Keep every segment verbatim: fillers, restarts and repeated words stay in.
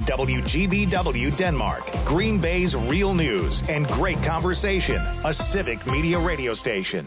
W G B W Denmark, Green Bay's real news and great conversation, a civic media radio station.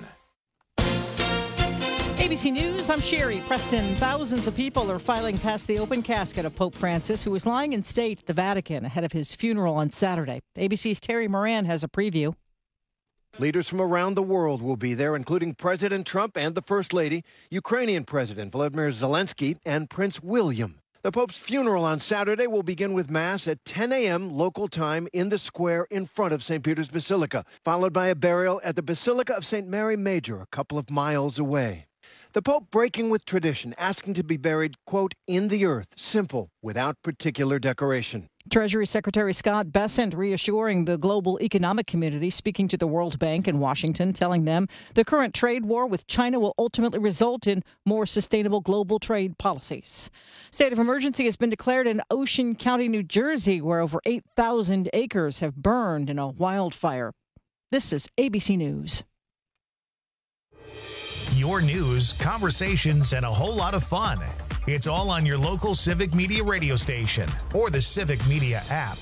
A B C News, I'm Sherry Preston. Thousands of people are filing past the open casket of Pope Francis, who is lying in state at the Vatican ahead of his funeral on Saturday. A B C's Terry Moran has a preview. Leaders from around the world will be there, including President Trump and the First Lady, Ukrainian President Volodymyr Zelensky, and Prince William. The Pope's funeral on Saturday will begin with Mass at ten a.m. local time in the square in front of Saint Peter's Basilica, followed by a burial at the Basilica of Saint Mary Major, a couple of miles away. The Pope breaking with tradition, asking to be buried, quote, in the earth, simple, without particular decoration. Treasury Secretary Scott Bessent reassuring the global economic community, speaking to the World Bank in Washington, telling them the current trade war with China will ultimately result in more sustainable global trade policies. State of emergency has been declared in Ocean County, New Jersey, where over eight thousand acres have burned in a wildfire. This is A B C News. Your news, conversations, and a whole lot of fun. It's all on your local Civic Media radio station or the Civic Media app.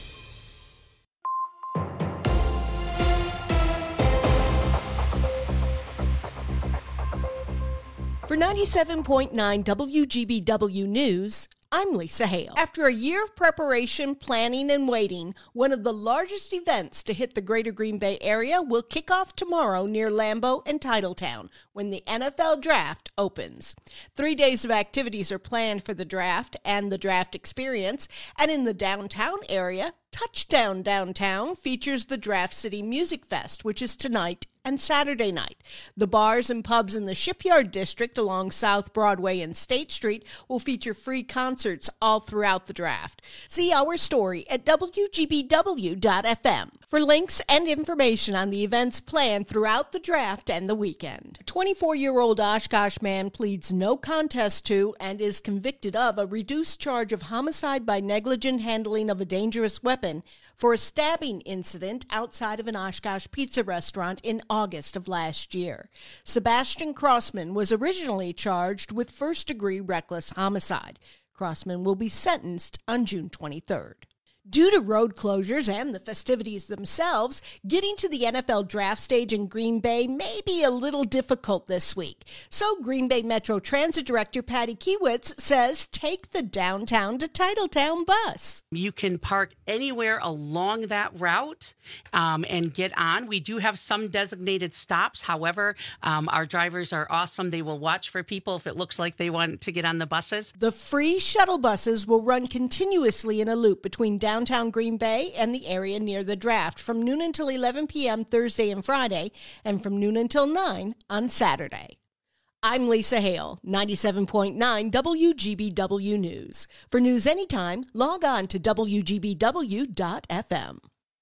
For ninety-seven point nine W G B W News, I'm Lisa Hale. After a year of preparation, planning, and waiting, one of the largest events to hit the greater Green Bay area will kick off tomorrow near Lambeau and Titletown when the N F L Draft opens. Three days of activities are planned for the draft and the draft experience, and in the downtown area, Touchdown Downtown features the Draft City Music Fest, which is tonight and Saturday night. The bars and pubs in the Shipyard District along South Broadway and State Street will feature free concerts all throughout the draft. See our story at W G B W dot F M for links and information on the events planned throughout the draft and the weekend. A twenty-four-year-old Oshkosh man pleads no contest to and is convicted of a reduced charge of homicide by negligent handling of a dangerous weapon for a stabbing incident outside of an Oshkosh pizza restaurant in August of last year. Sebastian Crossman was originally charged with first-degree reckless homicide. Crossman will be sentenced on June twenty-third. Due to road closures and the festivities themselves, getting to the N F L draft stage in Green Bay may be a little difficult this week. So Green Bay Metro Transit Director Patty Kiewitz says take the downtown to Titletown bus. You can park anywhere along that route um, and get on. We do have some designated stops. However, um, our drivers are awesome. They will watch for people if it looks like they want to get on the buses. The free shuttle buses will run continuously in a loop between downtown Downtown Green Bay and the area near the draft from noon until eleven p.m. Thursday and Friday, and from noon until nine on Saturday. I'm Lisa Hale, ninety-seven point nine W G B W News. For news anytime, log on to W G B W dot F M.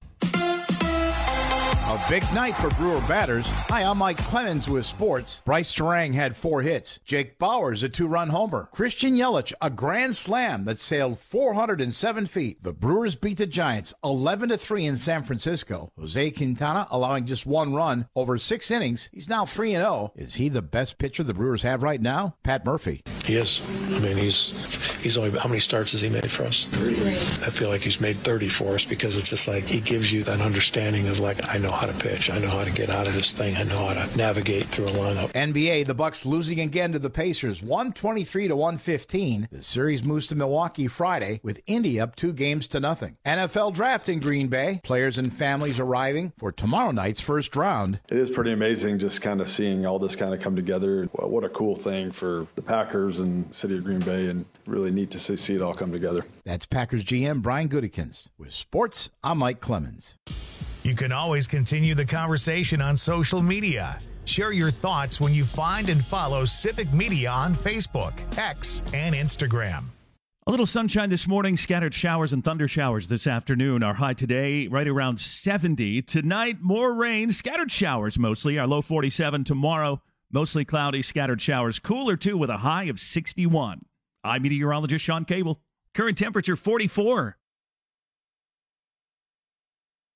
A big night for Brewer batters. Hi, I'm Mike Clemens with sports. Bryce Terang had four hits. Jake Bauers, a two-run homer. Christian Yelich, a grand slam that sailed four hundred seven feet. The Brewers beat the Giants eleven to three in San Francisco. Jose Quintana allowing just one run over six innings. He's now three and oh. Is he the best pitcher the Brewers have right now? Pat Murphy. He is. I mean, he's he's only, how many starts has he made for us? Three. I feel like he's made thirty for us because it's just like he gives you that understanding of like, I know how to pitch. I know how to get out of this thing. I know how to navigate through a lineup. N B A, the Bucks losing again to the Pacers, one twenty-three to one fifteen. The series moves to Milwaukee Friday with Indy up two games to nothing. N F L draft in Green Bay. Players and families arriving for tomorrow night's first round. It is pretty amazing just kind of seeing all this kind of come together. What a cool thing for the Packers and city of Green Bay, and really neat to see, see it all come together. That's Packers G M Brian Gutekunst. With sports, I'm Mike Clemens. You can always continue the conversation on social media. Share your thoughts when you find and follow Civic Media on Facebook, X, and Instagram. A little sunshine this morning, scattered showers and thunder showers this afternoon. Our high today right around seventy. Tonight, more rain, scattered showers mostly. Our low forty-seven tomorrow. Mostly cloudy, scattered showers. Cooler, too, with a high of sixty-one. I'm meteorologist Sean Cable. Current temperature forty-four.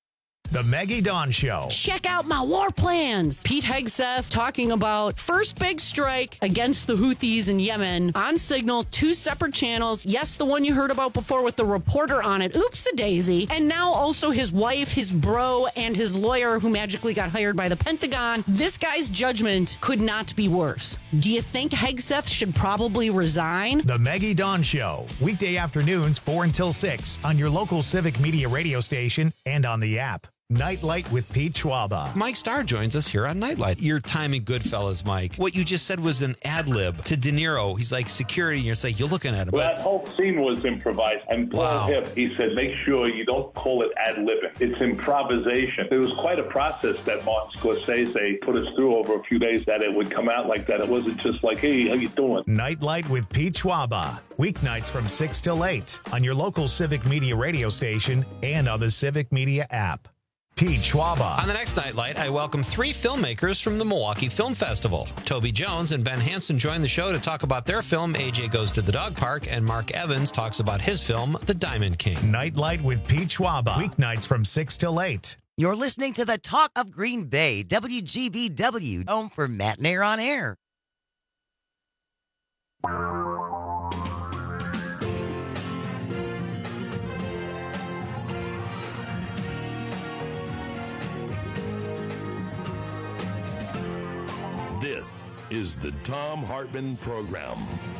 The Maggie Dawn Show. Check out my war plans. Pete Hegseth talking about first big strike against the Houthis in Yemen on Signal, two separate channels. Yes, the one you heard about before with the reporter on it. Oops-a-daisy. And now also his wife, his bro, and his lawyer who magically got hired by the Pentagon. This guy's judgment could not be worse. Do you think Hegseth should probably resign? The Maggie Dawn Show. Weekday afternoons, four until six on your local Civic Media radio station and on the app. Nightlight with Pete Schwaba. Mike Starr joins us here on Nightlight. Your time in Goodfellas, Mike. What you just said was an ad lib to De Niro. He's like security, and you're like, you're looking at him. Well, that whole scene was improvised. And Paul Wow. Hipp, he said, make sure you don't call it ad libbing. It's improvisation. It was quite a process that Martin Scorsese put us through over a few days that it would come out like that. It wasn't just like, hey, how you doing? Nightlight with Pete Schwaba. Weeknights from six till eight on your local Civic Media radio station and on the Civic Media app. Pete Schwaba. On the next Nightlight, I welcome three filmmakers from the Milwaukee Film Festival. Toby Jones and Ben Hansen join the show to talk about their film, A J Goes to the Dog Park, and Mark Evans talks about his film, The Diamond King. Nightlight with Pete Schwaba. Weeknights from six till eight. You're listening to the Talk of Green Bay, W G B W, home for Matt and Air on Air. This is the Thom Hartmann Program.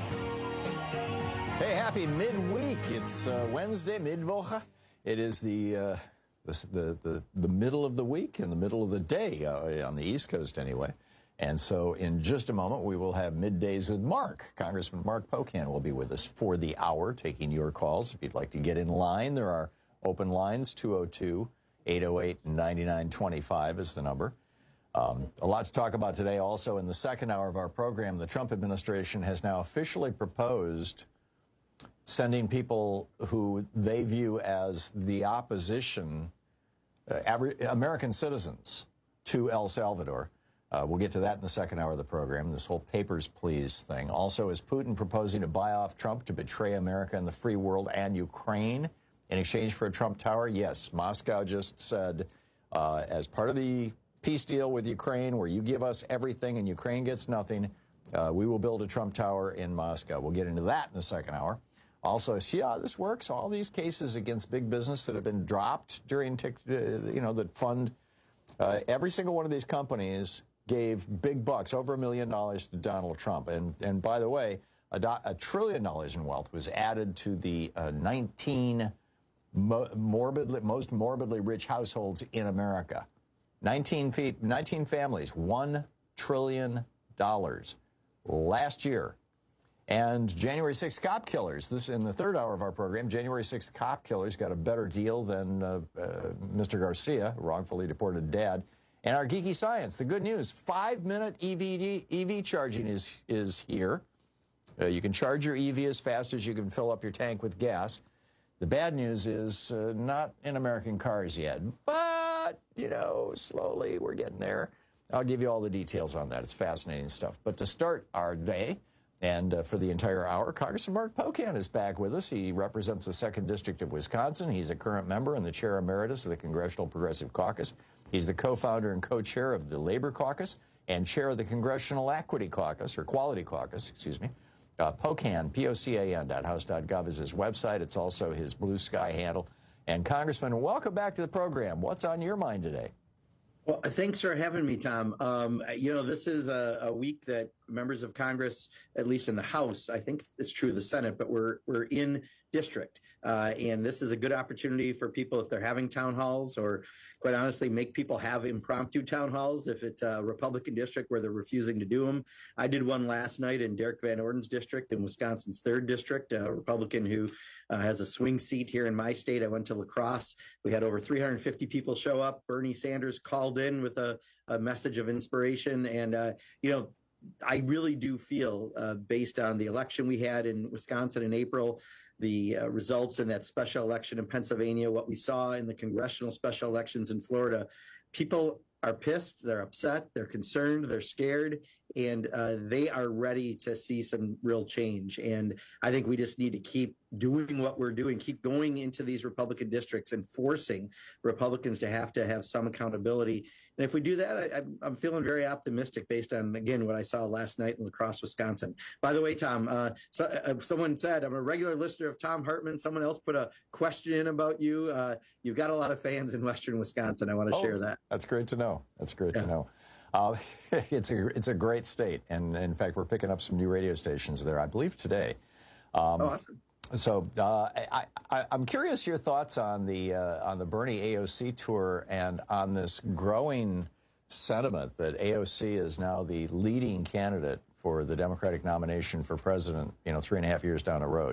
Hey, happy midweek. It's uh, Wednesday, Midwoche. It is the, uh, the, the, the, the middle of the week and the middle of the day, uh, on the East Coast anyway. And so in just a moment, we will have Middays with Mark. Congressman Mark Pocan will be with us for the hour, taking your calls. If you'd like to get in line, there are open lines. Two oh two, eight oh eight, nine nine two five is the number. Um, a lot to talk about today. Also, in the second hour of our program, the Trump administration has now officially proposed sending people who they view as the opposition, uh, aver- American citizens, to El Salvador. Uh, we'll get to that in the second hour of the program, this whole papers, please thing. Also, is Putin proposing to buy off Trump to betray America and the free world and Ukraine in exchange for a Trump Tower? Yes, Moscow just said, uh, as part of the peace deal with Ukraine, where you give us everything and Ukraine gets nothing, uh, we will build a Trump Tower in Moscow. We'll get into that in the second hour. Also, see how this works? All these cases against big business that have been dropped during, tic- uh, you know, that fund, uh, every single one of these companies gave big bucks, over a million dollars to Donald Trump. And, and by the way, a, do- a trillion dollars in wealth was added to the uh, nineteen mo- morbidly, most morbidly rich households in America. nineteen, feet, nineteen families, one trillion dollars last year. And January sixth cop killers, this in the third hour of our program, January sixth cop killers got a better deal than uh, uh, Mister Garcia, wrongfully deported dad. And our geeky science, the good news, five-minute E V, E V charging is, is here. Uh, you can charge your E V as fast as you can fill up your tank with gas. The bad news is uh, not in American cars yet, but, you know, slowly we're getting there. I'll give you all the details on that. It's fascinating stuff. But to start our day, and uh, for the entire hour, Congressman Mark Pocan is back with us. He represents the second District of Wisconsin. He's a current member and the chair emeritus of the Congressional Progressive Caucus. He's the co-founder and co-chair of the Labor Caucus and chair of the Congressional Equity Caucus, or Quality Caucus, excuse me. Uh, Pocan, P O C A N dot house dot gov is his website. It's also his Blue Sky handle. And Congressman, welcome back to the program. What's on your mind today? Well, thanks for having me, Tom. Um, you know, this is a, a week that members of Congress, at least in the House, I think it's true of the Senate, but we're we're in district. Uh, and this is a good opportunity for people, if they're having town halls, or quite honestly, make people have impromptu town halls if it's a Republican district where they're refusing to do them. I did one last night in Derek Van Orden's district, in Wisconsin's third district, a Republican who uh, has a swing seat here in my state. I went to La Crosse. We had over three hundred fifty people show up. Bernie Sanders called in with a, a message of inspiration. And, uh, you know, I really do feel, uh, based on the election we had in Wisconsin in April, the uh, results in that special election in Pennsylvania, what we saw in the congressional special elections in Florida, people are pissed, they're upset, they're concerned, they're scared, and uh, they are ready to see some real change. And I think we just need to keep doing what we're doing, keep going into these Republican districts and forcing Republicans to have to have some accountability. And if we do that, I, I'm feeling very optimistic based on, again, what I saw last night in La Crosse, Wisconsin. By the way, Tom, uh, so, uh, someone said, I'm a regular listener of Thom Hartmann. Someone else put a question in about you. Uh, you've got a lot of fans in Western Wisconsin. I want to oh, share that. That's great to know. That's great yeah. to know. Uh, it's a it's a great state, and in fact, we're picking up some new radio stations there, I believe, today. Um, oh, awesome. So uh, I, I, I'm curious your thoughts on the uh, on the Bernie A O C tour and on this growing sentiment that A O C is now the leading candidate for the Democratic nomination for president, you know, three and a half years down the road.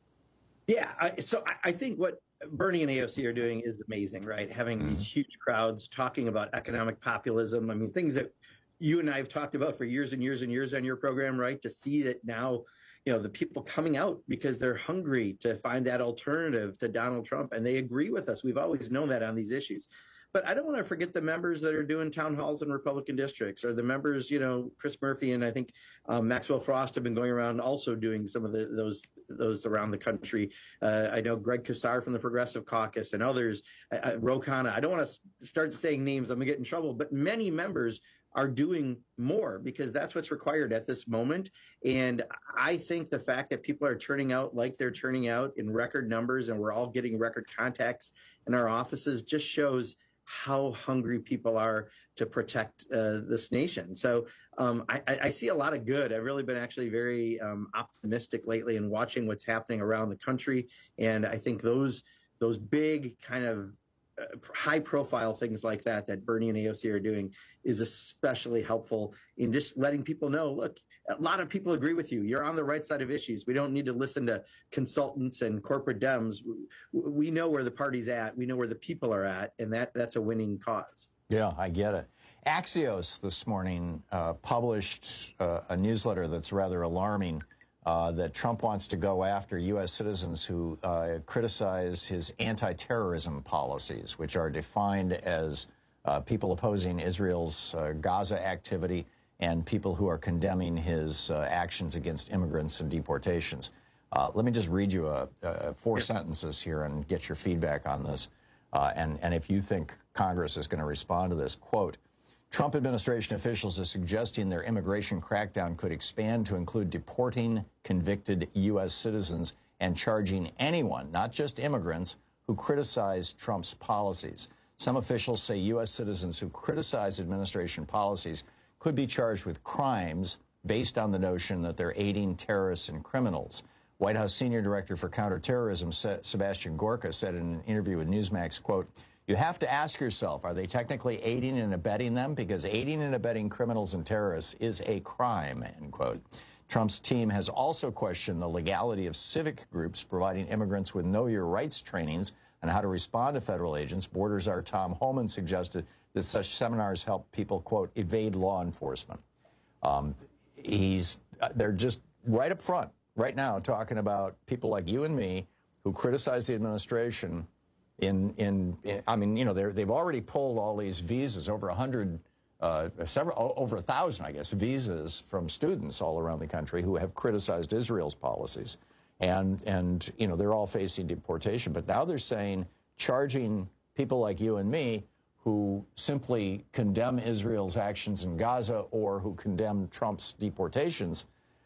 Yeah, I, so I, I think what Bernie and A O C are doing is amazing, right? Having mm-hmm. these huge crowds talking about economic populism. I mean, things that you and I have talked about for years and years and years on your program, right? To see that now, you know, the people coming out because they're hungry to find that alternative to Donald Trump, and they agree with us. We've always known that on these issues. But I don't want to forget the members that are doing town halls in Republican districts, or the members, you know, Chris Murphy and I think um, Maxwell Frost have been going around also doing some of the, those those around the country. Uh, I know Greg Casar from the Progressive Caucus and others, uh, Ro Khanna. I don't want to start saying names. I'm going to get in trouble. But many members are doing more because that's what's required at this moment. And I think the fact that people are turning out like they're turning out in record numbers and we're all getting record contacts in our offices just shows how hungry people are to protect uh, this nation. So um, I, I see a lot of good. I've really been actually very um, optimistic lately in watching what's happening around the country. And I think those those big kind of uh, high profile things like that that Bernie and A O C are doing is especially helpful in just letting people know, look, a lot of people agree with you. You're on the right side of issues. We don't need to listen to consultants and corporate Dems. We know where the party's at. We know where the people are at, and that that's a winning cause. Yeah, I get it. Axios this morning uh, published uh, a newsletter that's rather alarming, uh, that Trump wants to go after U S citizens who uh, criticize his anti-terrorism policies, which are defined as uh, people opposing Israel's uh, Gaza activity and people who are condemning his uh, actions against immigrants and deportations. Uh, let me just read you a, a four sentences here and get your feedback on this. Uh, and, and if you think Congress is going to respond to this, quote, Trump administration officials are suggesting their immigration crackdown could expand to include deporting convicted U S citizens and charging anyone, not just immigrants, who criticize Trump's policies. Some officials say U S citizens who criticize administration policies could be charged with crimes based on the notion that they're aiding terrorists and criminals. White House Senior Director for Counterterrorism, Sebastian Gorka, said in an interview with Newsmax, quote, you have to ask yourself, are they technically aiding and abetting them? Because aiding and abetting criminals and terrorists is a crime, end quote. Trump's team has also questioned the legality of civic groups providing immigrants with know your rights trainings on how to respond to federal agents. Border czar Tom Homan suggested that such seminars help people, quote, evade law enforcement. Um, he's, they're just right up front right now talking about people like you and me who criticize the administration in, in, in I mean, you know, they're, they've already pulled all these visas, over a hundred, uh, several, over a thousand, I guess, visas from students all around the country who have criticized Israel's policies. And, and, you know, they're all facing deportation. But now they're saying charging people like you and me who simply condemn Israel's actions in Gaza or who condemn Trump's deportations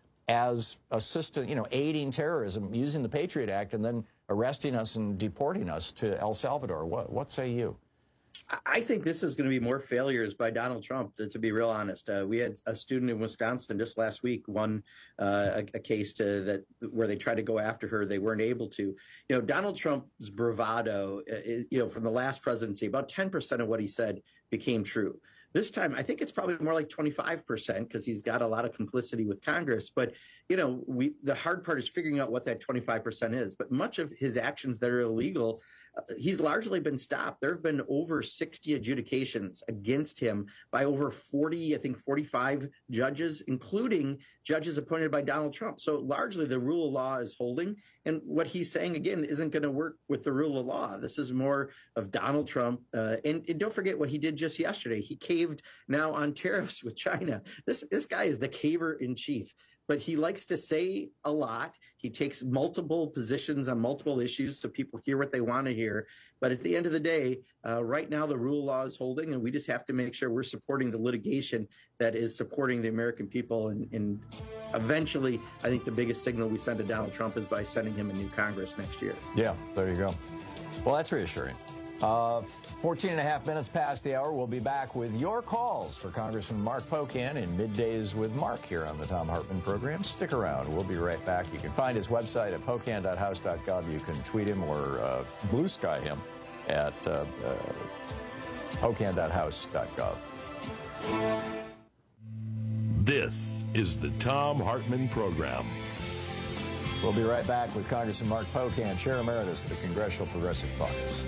as assistant, you know, aiding terrorism, using the Patriot Act, and then arresting us and deporting us to El Salvador. What, what say you? I think this is going to be more failures by Donald Trump, to, to be real honest. Uh, we had a student in Wisconsin just last week won uh, a, a case to that where they tried to go after her. They weren't able to. You know, Donald Trump's bravado, uh, is, you know, from the last presidency, about ten percent of what he said became true. This time, I think it's probably more like twenty-five percent because he's got a lot of complicity with Congress. But, you know, we the hard part is figuring out what that twenty-five percent is. But much of his actions that are illegal, uh, he's largely been stopped. There have been over sixty adjudications against him by over forty, I think forty-five judges, including judges appointed by Donald Trump. So largely the rule of law is holding. And what he's saying, again, isn't going to work with the rule of law. This is more of Donald Trump. Uh, and, and don't forget what he did just yesterday. He caved now on tariffs with China. This, this guy is the caver in chief. But he likes to say a lot. He takes multiple positions on multiple issues so people hear what they want to hear. But at the end of the day, uh, right now the rule of law is holding, and we just have to make sure we're supporting the litigation that is supporting the American people. And, and eventually, I think the biggest signal we send to Donald Trump is by sending him a new Congress next year. Yeah, there you go. Well, that's reassuring. Uh, fourteen and a half minutes past the hour. We'll be back with your calls for Congressman Mark Pocan in Middays with Mark here on the Thom Hartmann program. Stick around. We'll be right back. You can find his website at pocan dot house dot gov. You can tweet him or uh, blue sky him at uh, uh, pocan dot house dot gov. This is the Thom Hartmann program. We'll be right back with Congressman Mark Pocan, Chair Emeritus of the Congressional Progressive Caucus.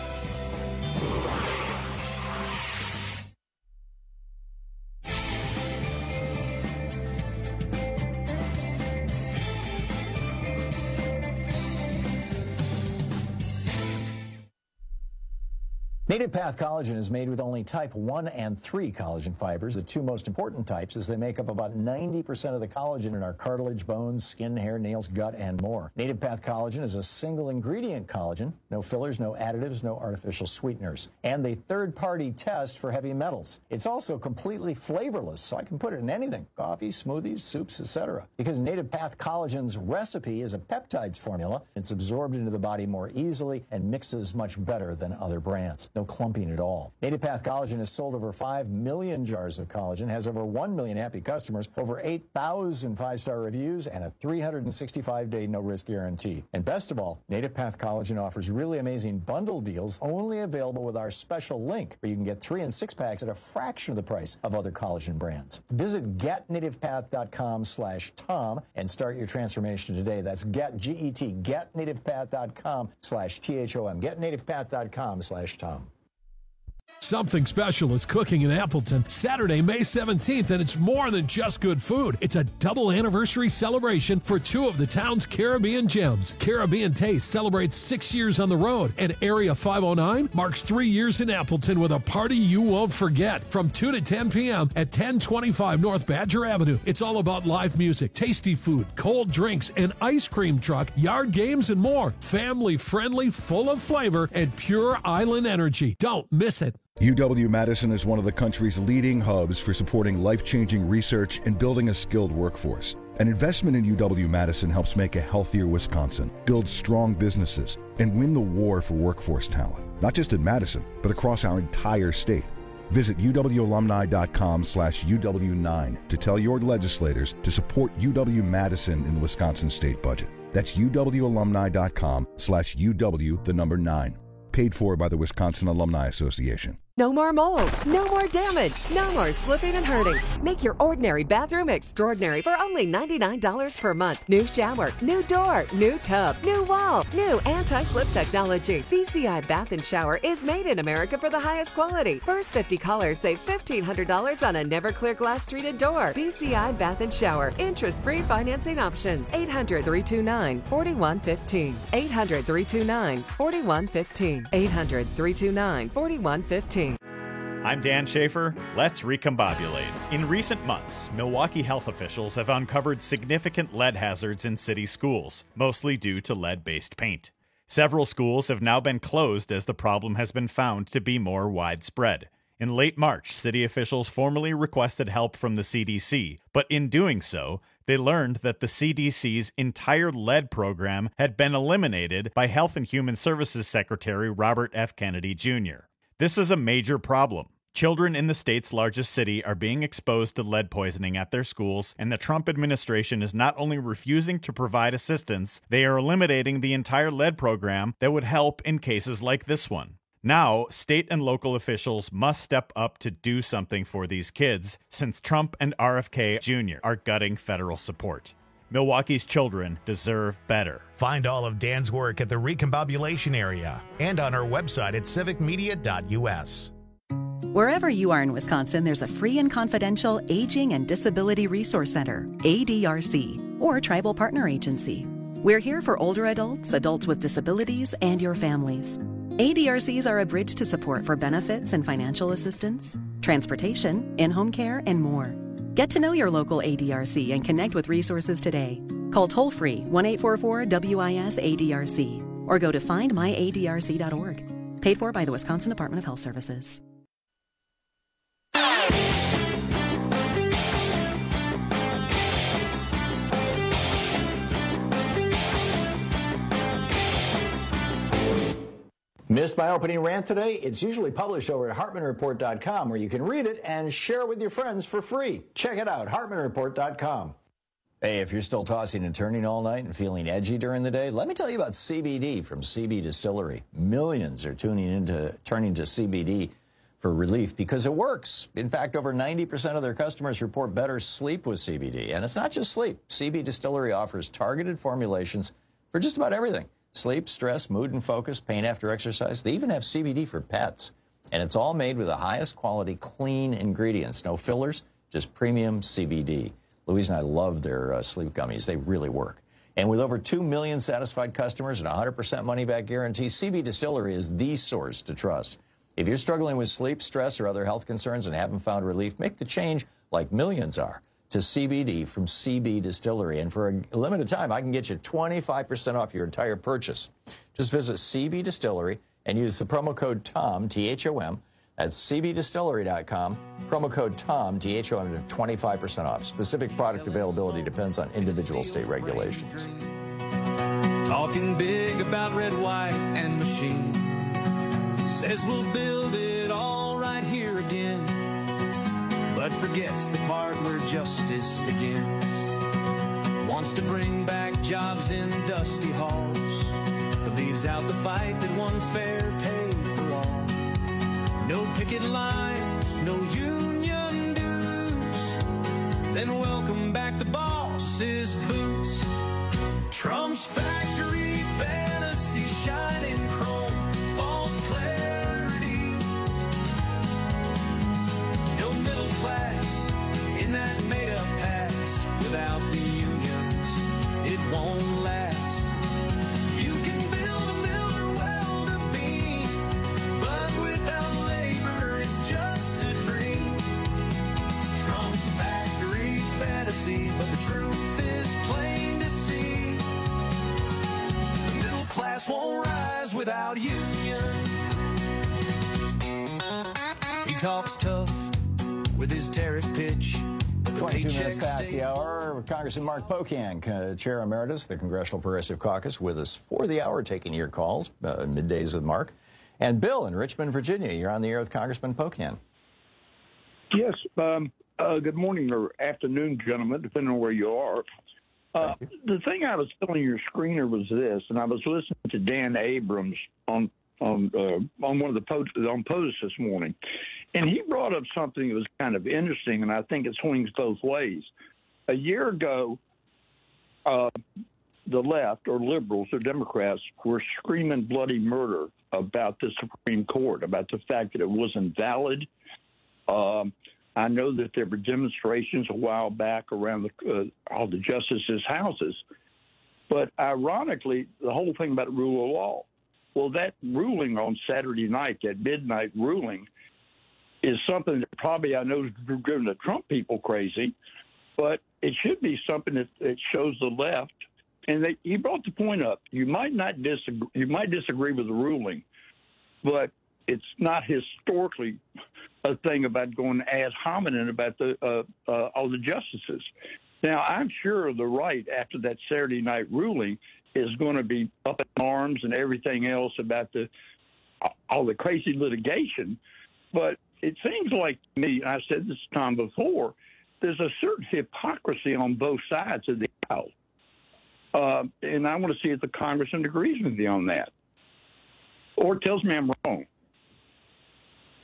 Native Path collagen is made with only type one and three collagen fibers, the two most important types, as they make up about ninety percent of the collagen in our cartilage, bones, skin, hair, nails, gut, and more. Native Path collagen is a single ingredient collagen, no fillers, no additives, no artificial sweeteners, and a third-party test for heavy metals. It's also completely flavorless, so I can put it in anything, coffee, smoothies, soups, et cetera. Because Native Path collagen's recipe is a peptides formula, it's absorbed into the body more easily and mixes much better than other brands. No clumping at all. Native Path collagen has sold over five million jars of collagen, has over one million happy customers, over eight thousand five-star reviews, and a three hundred sixty-five day no-risk guarantee. And best of all, Native Path collagen offers really amazing bundle deals only available with our special link, where you can get three and six packs at a fraction of the price of other collagen brands. Visit get native path dot com slash Tom and start your transformation today. That's get, G E T, get native path dot com slash T H O M, get native path dot com slash Tom. Something special is cooking in Appleton Saturday, May seventeenth, and it's more than just good food. It's a double anniversary celebration for two of the town's Caribbean gems. Caribbean Taste celebrates six years on the road, and Area five oh nine marks three years in Appleton with a party you won't forget. From two to ten p.m. at ten twenty-five North Badger Avenue. It's all about live music, tasty food, cold drinks, an ice cream truck, yard games, and more. Family friendly, full of flavor, and pure island energy. Don't miss it. U W-Madison is one of the country's leading hubs for supporting life-changing research and building a skilled workforce. An investment in U W-Madison helps make a healthier Wisconsin, build strong businesses, and win the war for workforce talent, not just at Madison, but across our entire state. Visit U W alumni dot com slash U W nine to tell your legislators to support U W-Madison in the Wisconsin state budget. That's U W alumni dot com slash U W, the number nine. Paid for by the Wisconsin Alumni Association. No more mold, no more damage, no more slipping and hurting. Make your ordinary bathroom extraordinary for only ninety-nine dollars per month. New shower, new door, new tub, new wall, new anti-slip technology. B C I Bath and Shower is made in America for the highest quality. First fifty callers save fifteen hundred dollars on a Never-Clear glass treated door. B C I Bath and Shower. Interest-free financing options. eight hundred, three two nine, four one one five. eight hundred, three two nine, four one one five. eight hundred, three two nine, four one one five. I'm Dan Schaefer. Let's recombobulate. In recent months, Milwaukee health officials have uncovered significant lead hazards in city schools, mostly due to lead-based paint. Several schools have now been closed as the problem has been found to be more widespread. In late March, city officials formally requested help from the C D C, but in doing so, they learned that the C D C's entire lead program had been eliminated by Health and Human Services Secretary Robert F. Kennedy Junior This is a major problem. Children in the state's largest city are being exposed to lead poisoning at their schools, and the Trump administration is not only refusing to provide assistance, they are eliminating the entire lead program that would help in cases like this one. Now, state and local officials must step up to do something for these kids, since Trump and R F K Junior are gutting federal support. Milwaukee's children deserve better. Find all of Dan's work at the Recombobulation Area and on our website at civic media dot u s. Wherever you are in Wisconsin, there's a free and confidential Aging and Disability Resource Center, A D R C, or Tribal Partner Agency. We're here for older adults, adults with disabilities, and your families. A D R Cs are a bridge to support for benefits and financial assistance, transportation, in-home care, and more. Get to know your local A D R C and connect with resources today. Call toll-free one eight four four W I S A D R C or go to find my A D R C dot org. Paid for by the Wisconsin Department of Health Services. Missed my opening rant today? It's usually published over at hartman report dot com, where you can read it and share it with your friends for free. Check it out, hartman report dot com. Hey, if you're still tossing and turning all night and feeling edgy during the day, let me tell you about C B D from C B Distillery. Millions are tuning into turning to C B D for relief because it works. In fact, over ninety percent of their customers report better sleep with C B D. And it's not just sleep. C B Distillery offers targeted formulations for just about everything. Sleep, stress, mood and focus, pain after exercise. They even have C B D for pets. And it's all made with the highest quality, clean ingredients. No fillers, just premium C B D. Louise and I love their uh, sleep gummies. They really work. And with over two million satisfied customers and a one hundred percent money-back guarantee, C B Distillery is the source to trust. If you're struggling with sleep, stress, or other health concerns and haven't found relief, make the change like millions are to C B D from C B Distillery. And for a limited time, I can get you twenty-five percent off your entire purchase. Just visit C B Distillery and use the promo code TOM, T H O M, at C B distillery dot com. Promo code TOM, T H O M, to twenty-five percent off. Specific product availability depends on individual state regulations. Talking big about red, white, and machine. Says we'll build it all right here again, but forgets the part where justice begins. Wants to bring back jobs in dusty halls, but leaves out the fight that won fair pay for all. No picket lines, no union dues. Then welcome back the boss's boots. Trump's factory fantasy, shining chrome, false clarity. No middle class in that made-up past. Without the unions, it won't last. You can build a mill or weld a beam, but without labor, it's just a dream. Trump's factory fantasy, but the truth is plain to see. The middle class won't rise without union. He talks tough with his tariff pitch. twenty-two minutes past the hour. Congressman Mark Pocan, uh, Chair Emeritus, the Congressional Progressive Caucus, with us for the hour, taking your calls, uh, middays with Mark. And Bill in Richmond, Virginia, you're on the air with Congressman Pocan. Yes. Um, uh, good morning or afternoon, gentlemen, depending on where you are. Uh, you. The thing I was telling your screener was this, and I was listening to Dan Abrams on on uh, on one of the posts on posts this morning, and he brought up something that was kind of interesting, and I think it swings both ways. A year ago, uh, the left, or liberals, or Democrats, were screaming bloody murder about the Supreme Court, about the fact that it wasn't valid. Um, I know that there were demonstrations a while back around the, uh, all the justices' houses. But ironically, the whole thing about rule of law, well, that ruling on Saturday night, that midnight ruling, is something that probably I know is driven the Trump people crazy, but it should be something that, that shows the left. And they, he brought the point up. You might not disagree. You might disagree with the ruling, but it's not historically a thing about going ad hominem about the uh, uh, all the justices. Now, I'm sure the right after that Saturday night ruling is going to be up in arms and everything else about the all the crazy litigation. But it seems like to me, I said this time before, there's a certain hypocrisy on both sides of the aisle. Uh, and I want to see if the congressman agrees with me on that or tells me I'm wrong.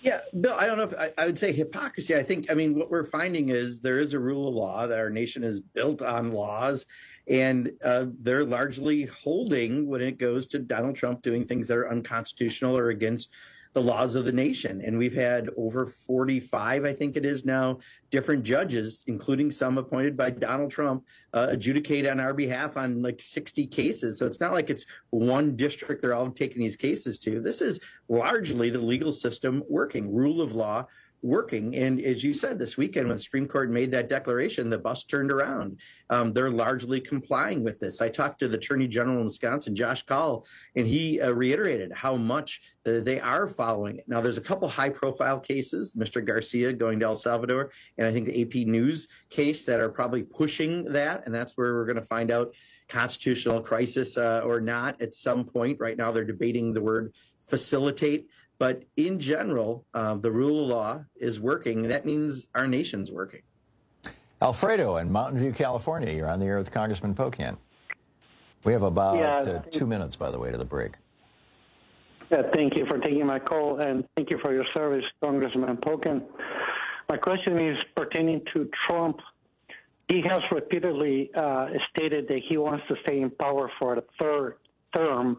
Yeah, Bill, I don't know if I, I would say hypocrisy. I think, I mean, what we're finding is there is a rule of law, that our nation is built on laws, and uh, they're largely holding when it goes to Donald Trump doing things that are unconstitutional or against the laws of the nation. And we've had over forty-five, I think it is now, different judges, including some appointed by Donald Trump, uh, adjudicate on our behalf on like sixty cases. So it's not like it's one district they're all taking these cases to. This is largely the legal system working, rule of law working. And as you said, this weekend when the Supreme Court made that declaration, the bus turned around. Um, they're largely complying with this. I talked to the Attorney General in Wisconsin, Josh Kaul, and he uh, reiterated how much uh, they are following it. Now, there's a couple high-profile cases, Mister Garcia going to El Salvador, and I think the A P News case that are probably pushing that, and that's where we're going to find out constitutional crisis uh, or not at some point. Right now, they're debating the word facilitate. But in general, uh, the rule of law is working. That means our nation's working. Alfredo in Mountain View, California. You're on the air with Congressman Pocan. We have about yeah, uh, two minutes, by the way, to the break. Yeah, thank you for taking my call, and thank you for your service, Congressman Pocan. My question is pertaining to Trump. He has repeatedly uh, stated that he wants to stay in power for a third term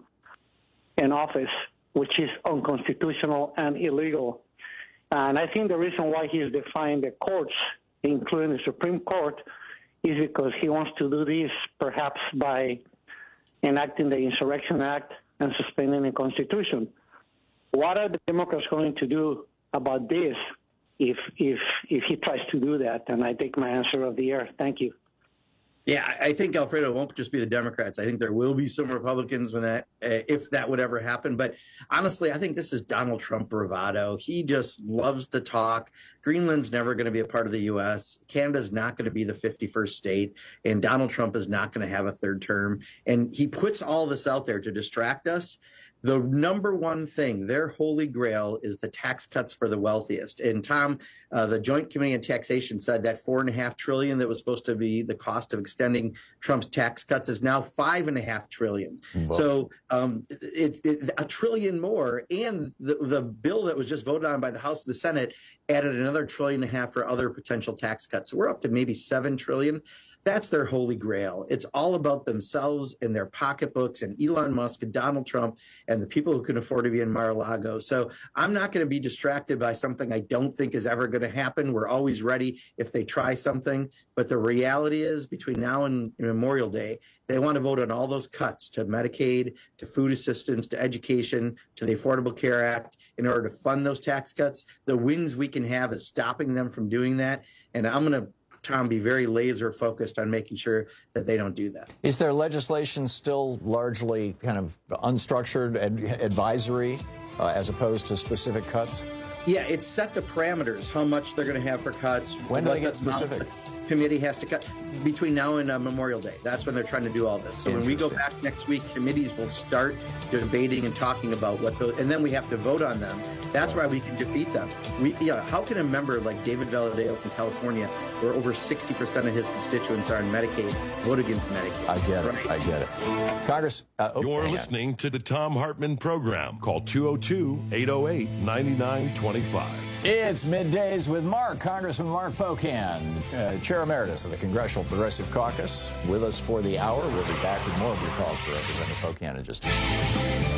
in office, which is unconstitutional and illegal. And I think the reason why he's defying the courts, including the Supreme Court, is because he wants to do this perhaps by enacting the Insurrection Act and suspending the Constitution. What are the Democrats going to do about this if if if he tries to do that? And I take my answer of the air. Thank you. Yeah, I think, Alfredo, it won't just be the Democrats. I think there will be some Republicans when that, uh, if that would ever happen. But honestly, I think this is Donald Trump bravado. He just loves to talk. Greenland's never going to be a part of the U S. Canada's not going to be the fifty-first state. And Donald Trump is not going to have a third term. And he puts all this out there to distract us. The number one thing, their holy grail, is the tax cuts for the wealthiest. And Tom, uh, the Joint Committee on Taxation said that four and a half trillion that was supposed to be the cost of extending Trump's tax cuts is now five and a half trillion. Whoa. So um, it, it, a trillion more. And the, the bill that was just voted on by the House and the Senate added another trillion and a half for other potential tax cuts. So we're up to maybe seven trillion. That's their holy grail. It's all about themselves and their pocketbooks and Elon Musk and Donald Trump and the people who can afford to be in Mar-a-Lago. So I'm not going to be distracted by something I don't think is ever going to happen. We're always ready if they try something. But the reality is, between now and Memorial Day, they want to vote on all those cuts to Medicaid, to food assistance, to education, to the Affordable Care Act in order to fund those tax cuts. The wins we can have is stopping them from doing that. And I'm going to Tom, be very laser focused on making sure that they don't do that. Is their legislation still largely kind of unstructured ad- advisory uh, as opposed to specific cuts? Yeah, it's set the parameters, how much they're going to have for cuts. When do they get specific? Committee has to cut between now and uh, Memorial Day. That's when they're trying to do all this. So when we go back next week, committees will start debating and talking about what those, and then we have to vote on them. That's why we can defeat them. We, yeah, how can a member like David Valadao from California, where over sixty percent of his constituents are on Medicaid, vote against Medicaid? I get it. Right? I get it. Congress, uh, oh, you're listening to the Tom Hartman program. Call two oh two, eight oh eight, nine nine two five. It's Middays with Mark, Congressman Mark Pocan, uh, Chair Emeritus of the Congressional Progressive Caucus, with us for the hour. We'll be back with more of your calls for Representative Pocan in just a minute.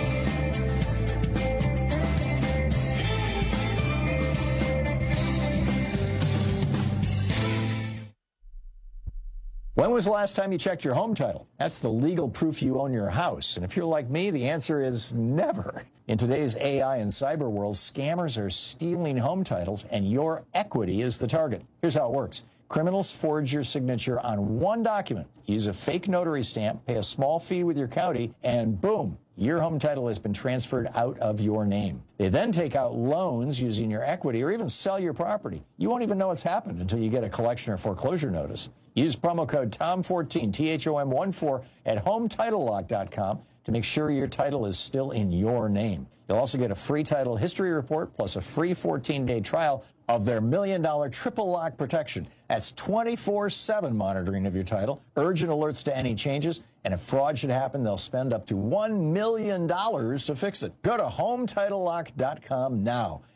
When was the last time you checked your home title? That's the legal proof you own your house. And if you're like me, the answer is never. In today's A I and cyber world, scammers are stealing home titles, and your equity is the target. Here's how it works. Criminals forge your signature on one document, use a fake notary stamp, pay a small fee with your county, and boom, your home title has been transferred out of your name. They then take out loans using your equity or even sell your property. You won't even know what's happened until you get a collection or foreclosure notice. Use promo code T O M fourteen, T H O M one four, at home title lock dot com to make sure your title is still in your name. You'll also get a free title history report plus a free fourteen-day trial of their million dollar triple lock protection. That's twenty-four seven monitoring of your title, urgent alerts to any changes, and if fraud should happen, they'll spend up to one million dollars to fix it. Go to home title lock dot com now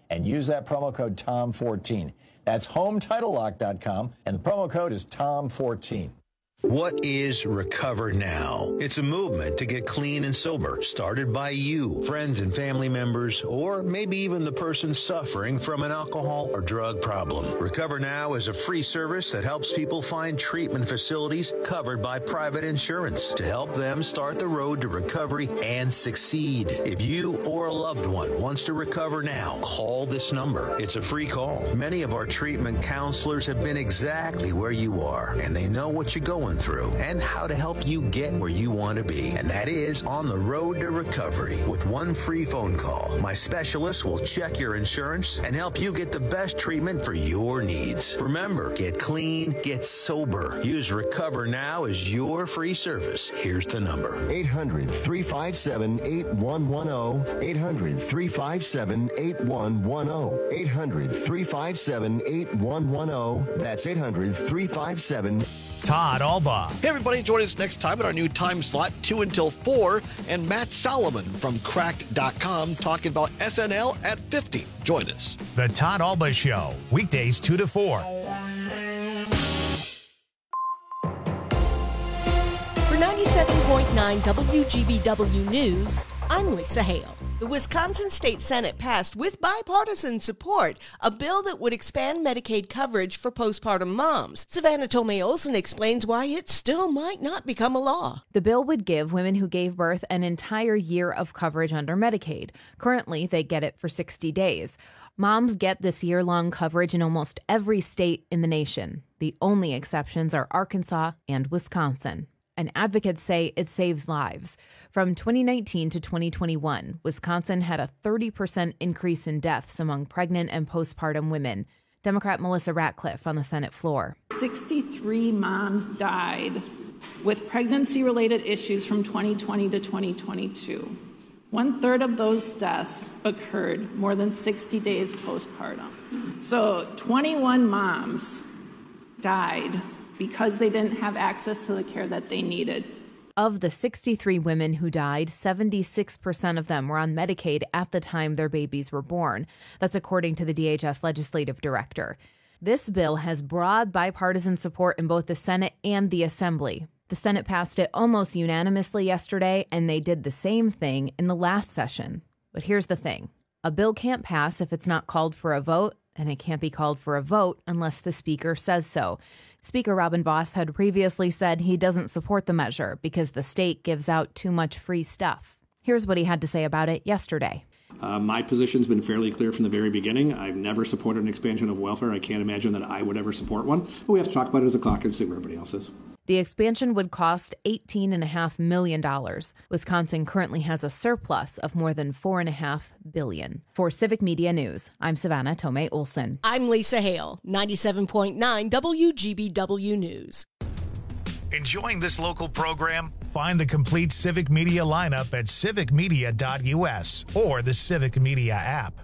and use that promo code Tom fourteen. That's home title lock dot com, and the promo code is Tom fourteen. What is Recover Now? It's a movement to get clean and sober, started by you, friends and family members, or maybe even the person suffering from an alcohol or drug problem. Recover Now is a free service that helps people find treatment facilities covered by private insurance to help them start the road to recovery and succeed. If you or a loved one wants to recover now, call this number. It's a free call. Many of our treatment counselors have been exactly where you are, and they know what you're going through and how to help you get where you want to be. And that is on the road to recovery. With one free phone call, my specialist will check your insurance and help you get the best treatment for your needs. Remember, get clean, get sober. Use Recover Now as your free service. Here's the number. eight hundred, three five seven, eight one one zero. eight hundred, three five seven, eight one one zero. eight hundred, three five seven, eight one one zero. That's eight hundred, three five seven. Todd Albaugh. Hey, everybody, join us next time at our new time slot, two until four, and Matt Solomon from cracked dot com talking about S N L at fifty. Join us. The Todd Albaugh Show, weekdays two to four. For ninety-seven point nine W G B W News, I'm Lisa Hale. The Wisconsin State Senate passed, with bipartisan support, a bill that would expand Medicaid coverage for postpartum moms. Savannah Tomei Olsen explains why it still might not become a law. The bill would give women who gave birth an entire year of coverage under Medicaid. Currently, they get it for sixty days. Moms get this year-long coverage in almost every state in the nation. The only exceptions are Arkansas and Wisconsin. And advocates say it saves lives. From twenty nineteen to twenty twenty-one, Wisconsin had a thirty percent increase in deaths among pregnant and postpartum women. Democrat Melissa Ratcliffe on the Senate floor. sixty-three moms died with pregnancy-related issues from twenty twenty to twenty twenty-two. One third of those deaths occurred more than sixty days postpartum. So twenty-one moms died because they didn't have access to the care that they needed. Of the sixty-three women who died, seventy-six percent of them were on Medicaid at the time their babies were born. That's according to the D H S legislative director. This bill has broad bipartisan support in both the Senate and the Assembly. The Senate passed it almost unanimously yesterday, and they did the same thing in the last session. But here's the thing. A bill can't pass if it's not called for a vote, and it can't be called for a vote unless the Speaker says so. Speaker Robin Vos had previously said he doesn't support the measure because the state gives out too much free stuff. Here's what he had to say about it yesterday. Uh, my position's been fairly clear from the very beginning. I've never supported an expansion of welfare. I can't imagine that I would ever support one. But we have to talk about it as a caucus and see where everybody else is. The expansion would cost eighteen point five million dollars. Wisconsin currently has a surplus of more than four point five billion dollars. For Civic Media News, I'm Savannah Tomei Olsen. I'm Lisa Hale, ninety-seven point nine W G B W News. Enjoying this local program? Find the complete Civic Media lineup at civic media dot U S or the Civic Media app.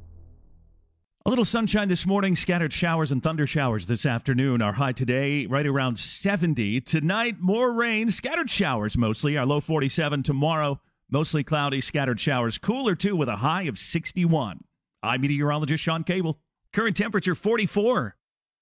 A little sunshine this morning, scattered showers and thunder showers this afternoon. Our high today right around seventy. Tonight, more rain, scattered showers mostly. Our low forty-seven tomorrow. Mostly cloudy, scattered showers. Cooler, too, with a high of sixty-one. I'm meteorologist Sean Cable. Current temperature forty-four.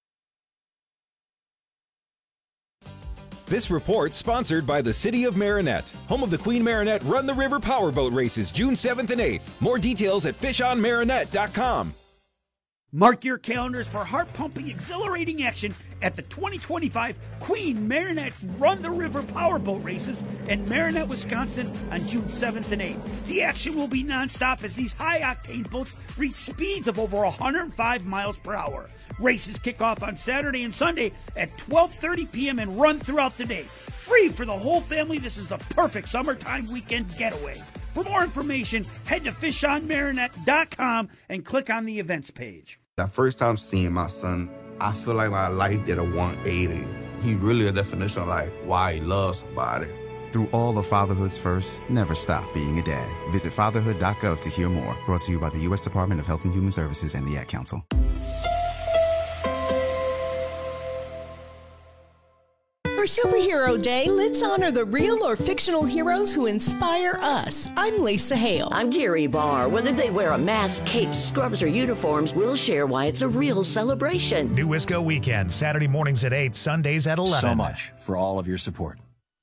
This report sponsored by the City of Marinette, home of the Queen Marinette Run the River Powerboat Races, June seventh and eighth. More details at fish on marinette dot com. Mark your calendars for heart-pumping, exhilarating action at the twenty twenty-five Queen Marinette's Run the River Powerboat Races in Marinette, Wisconsin on June seventh and eighth. The action will be nonstop as these high-octane boats reach speeds of over one hundred five miles per hour. Races kick off on Saturday and Sunday at twelve thirty p.m. and run throughout the day. Free for the whole family, this is the perfect summertime weekend getaway. For more information, head to fish on marinette dot com and click on the events page. The first time seeing my son, I feel like my life did a one eighty. He really a definition of like why he loves somebody. Through all of fatherhood's first, never stop being a dad. Visit fatherhood dot gov to hear more. Brought to you by the U S Department of Health and Human Services and the Ad Council. For For Superhero Day, let's honor the real or fictional heroes who inspire us. I'm Lisa Hale. I'm Jerry Barr. Whether they wear a mask, cape, scrubs, or uniforms, we'll share why it's a real celebration. New Wisco Weekend, Saturday mornings at eight, Sundays at eleven. So much for all of your support.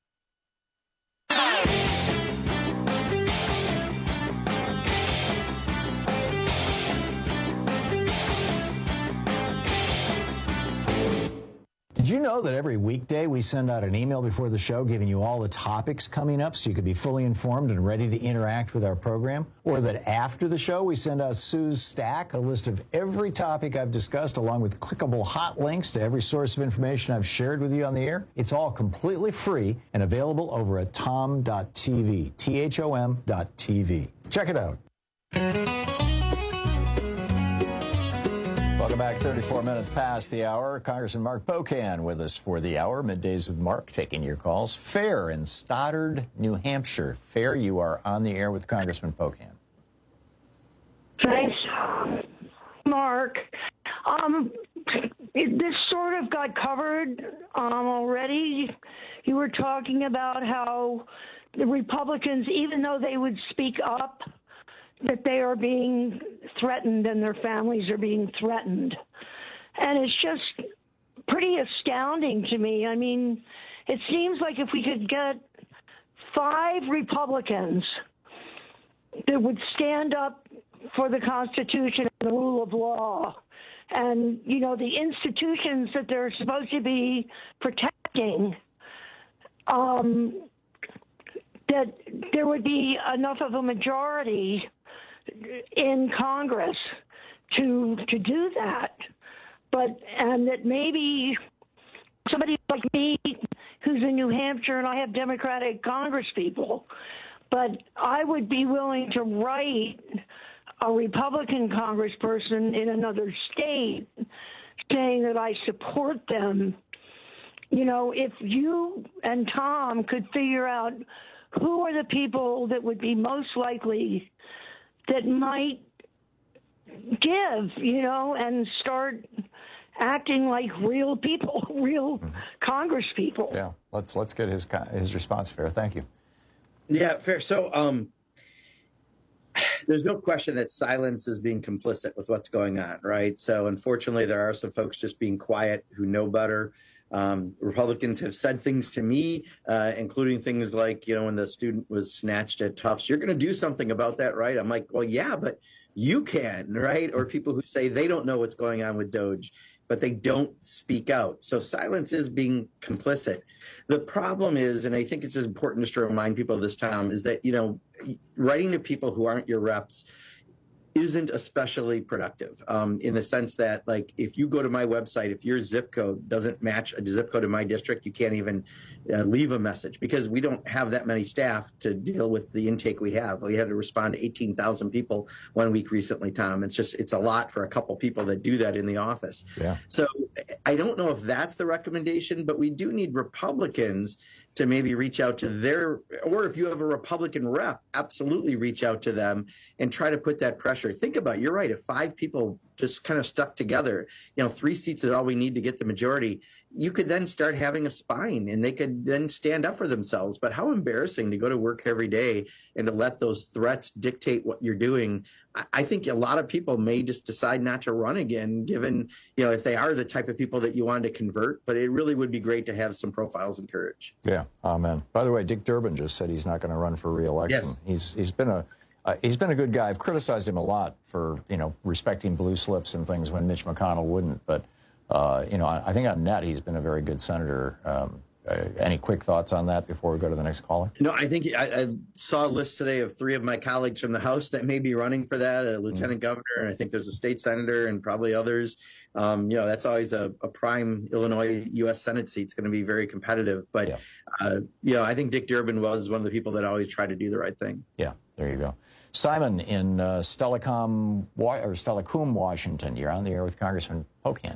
Did you know that every weekday we send out an email before the show giving you all the topics coming up so you could be fully informed and ready to interact with our program? Or that after the show we send out Sue's Stack, a list of every topic I've discussed along with clickable hot links to every source of information I've shared with you on the air? It's all completely free and available over at tom dot t v, T H O M dot T V. Check it out. Welcome back. thirty-four minutes past the hour. Congressman Mark Pocan with us for the hour. Middays with Mark, taking your calls. Fair in Stoddard, New Hampshire. Fair, you are on the air with Congressman Pocan. Thanks, Mark. Um, it, this sort of got covered um, already. You were talking about how the Republicans, even though they would speak up, that they are being threatened and their families are being threatened. And it's just pretty astounding to me. I mean, it seems like if we could get five Republicans that would stand up for the Constitution and the rule of law and, you know, the institutions that they're supposed to be protecting, um, that there would be enough of a majority in Congress to to do that, but and that maybe somebody like me who's in New Hampshire and I have Democratic Congress people, but I would be willing to write a Republican congressperson in another state saying that I support them. You know, if you and Tom could figure out who are the people that would be most likely that might give, you know, and start acting like real people, real mm-hmm. Congress people. Yeah, let's let's get his his response, Fair. Thank you. Yeah, Fair. So um, there's no question that silence is being complicit with what's going on, right? So unfortunately, there are some folks just being quiet who know better. Um, Republicans have said things to me, uh, including things like, you know, when the student was snatched at Tufts, you're going to do something about that, right? I'm like, well, yeah, but you can, right? Or people who say they don't know what's going on with Doge, but they don't speak out. So silence is being complicit. The problem is, and I think it's important just to remind people this time, is that, you know, writing to people who aren't your reps isn't especially productive um, in the sense that, like, if you go to my website, if your zip code doesn't match a zip code in my district, you can't even uh, leave a message because we don't have that many staff to deal with the intake we have. We had to respond to eighteen thousand people one week recently, Tom. It's just, it's a lot for a couple people that do that in the office. Yeah. So I don't know if that's the recommendation, but we do need Republicans to maybe reach out to their, or if you have a Republican rep, absolutely reach out to them and try to put that pressure. Think about it. You're right. If five people just kind of stuck together, you know, three seats is all we need to get the majority, you could then start having a spine and they could then stand up for themselves. But how embarrassing to go to work every day and to let those threats dictate what you're doing. I think a lot of people may just decide not to run again, given, you know, if they are the type of people that you wanted to convert. But it really would be great to have some profiles and courage. Yeah, amen. By the way, Dick Durbin just said he's not going to run for re-election. Yes. He's he's been a uh, he's been a good guy. I've criticized him a lot for, you know, respecting blue slips and things when Mitch McConnell wouldn't. But uh, you know, I, I think on net he's been a very good senator. Um, Uh, any quick thoughts on that before we go to the next caller? No, I think I, I saw a list today of three of my colleagues from the House that may be running for that, a lieutenant mm-hmm. governor, and I think there's a state senator and probably others. Um, you know, that's always a, a prime Illinois U S Senate seat. It's going to be very competitive. But, yeah. uh, you know, I think Dick Durbin was one of the people that always tried to do the right thing. Yeah, there you go. Simon in uh, Stellacum, or Stellacum, Washington. You're on the air with Congressman Pocan.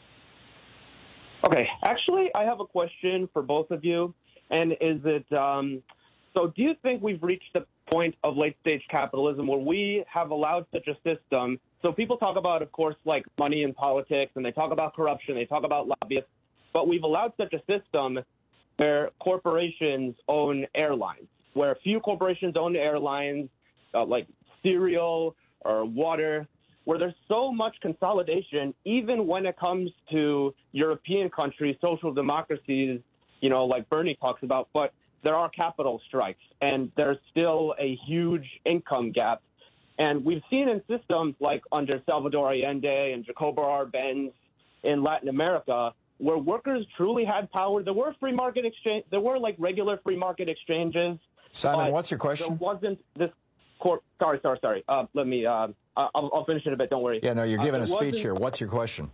Okay, actually, I have a question for both of you, and is it, um, so do you think we've reached the point of late-stage capitalism where we have allowed such a system? So people talk about, of course, like money in politics, and they talk about corruption, they talk about lobbyists, but we've allowed such a system where corporations own airlines, where a few corporations own airlines, uh, like cereal or water, where there's so much consolidation, even when it comes to European countries, social democracies, you know, like Bernie talks about, but there are capital strikes, and there's still a huge income gap. And we've seen in systems like under Salvador Allende and Jacobo Arbenz in Latin America, where workers truly had power. There were free market exchange. There were like regular free market exchanges. Simon, what's your question? There wasn't this court. Sorry, sorry, sorry. Uh, let me. Uh, I'll, I'll finish in a bit. Don't worry. Yeah, no, you're giving uh, a speech here. What's your question?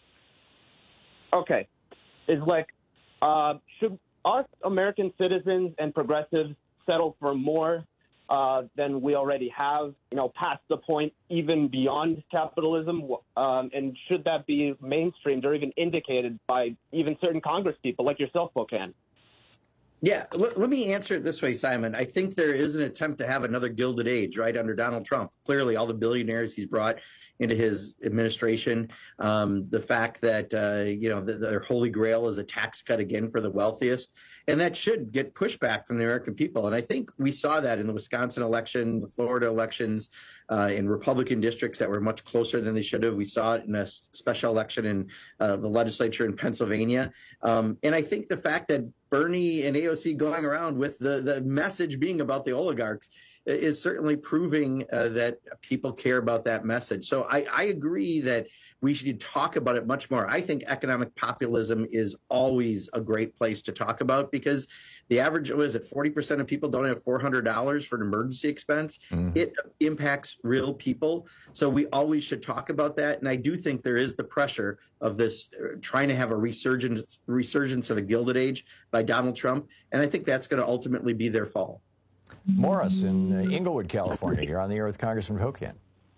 Okay, it's like, uh, should us American citizens and progressives settle for more uh, than we already have, you know, past the point, even beyond capitalism? Um, and should that be mainstreamed or even indicated by even certain Congress people like yourself, Pocan? Yeah, let, let me answer it this way, Simon. I think there is an attempt to have another Gilded Age, right, under Donald Trump. Clearly, all the billionaires he's brought into his administration, um, the fact that, uh, you know, the, their holy grail is a tax cut again for the wealthiest. And that should get pushback from the American people. And I think we saw that in the Wisconsin election, the Florida elections, uh, in Republican districts that were much closer than they should have. We saw it in a special election in uh, the legislature in Pennsylvania. Um, and I think the fact that Bernie and A O C going around with the, the message being about the oligarchs is certainly proving uh, that people care about that message. So I, I agree that we should talk about it much more. I think economic populism is always a great place to talk about because the average, what is it, forty percent of people don't have four hundred dollars for an emergency expense. Mm-hmm. It impacts real people. So we always should talk about that. And I do think there is the pressure of this uh, trying to have a resurgence, resurgence of a Gilded Age by Donald Trump. And I think that's going to ultimately be their fall. Morris in uh, Inglewood, California. You're on the air with Congressman Pocan.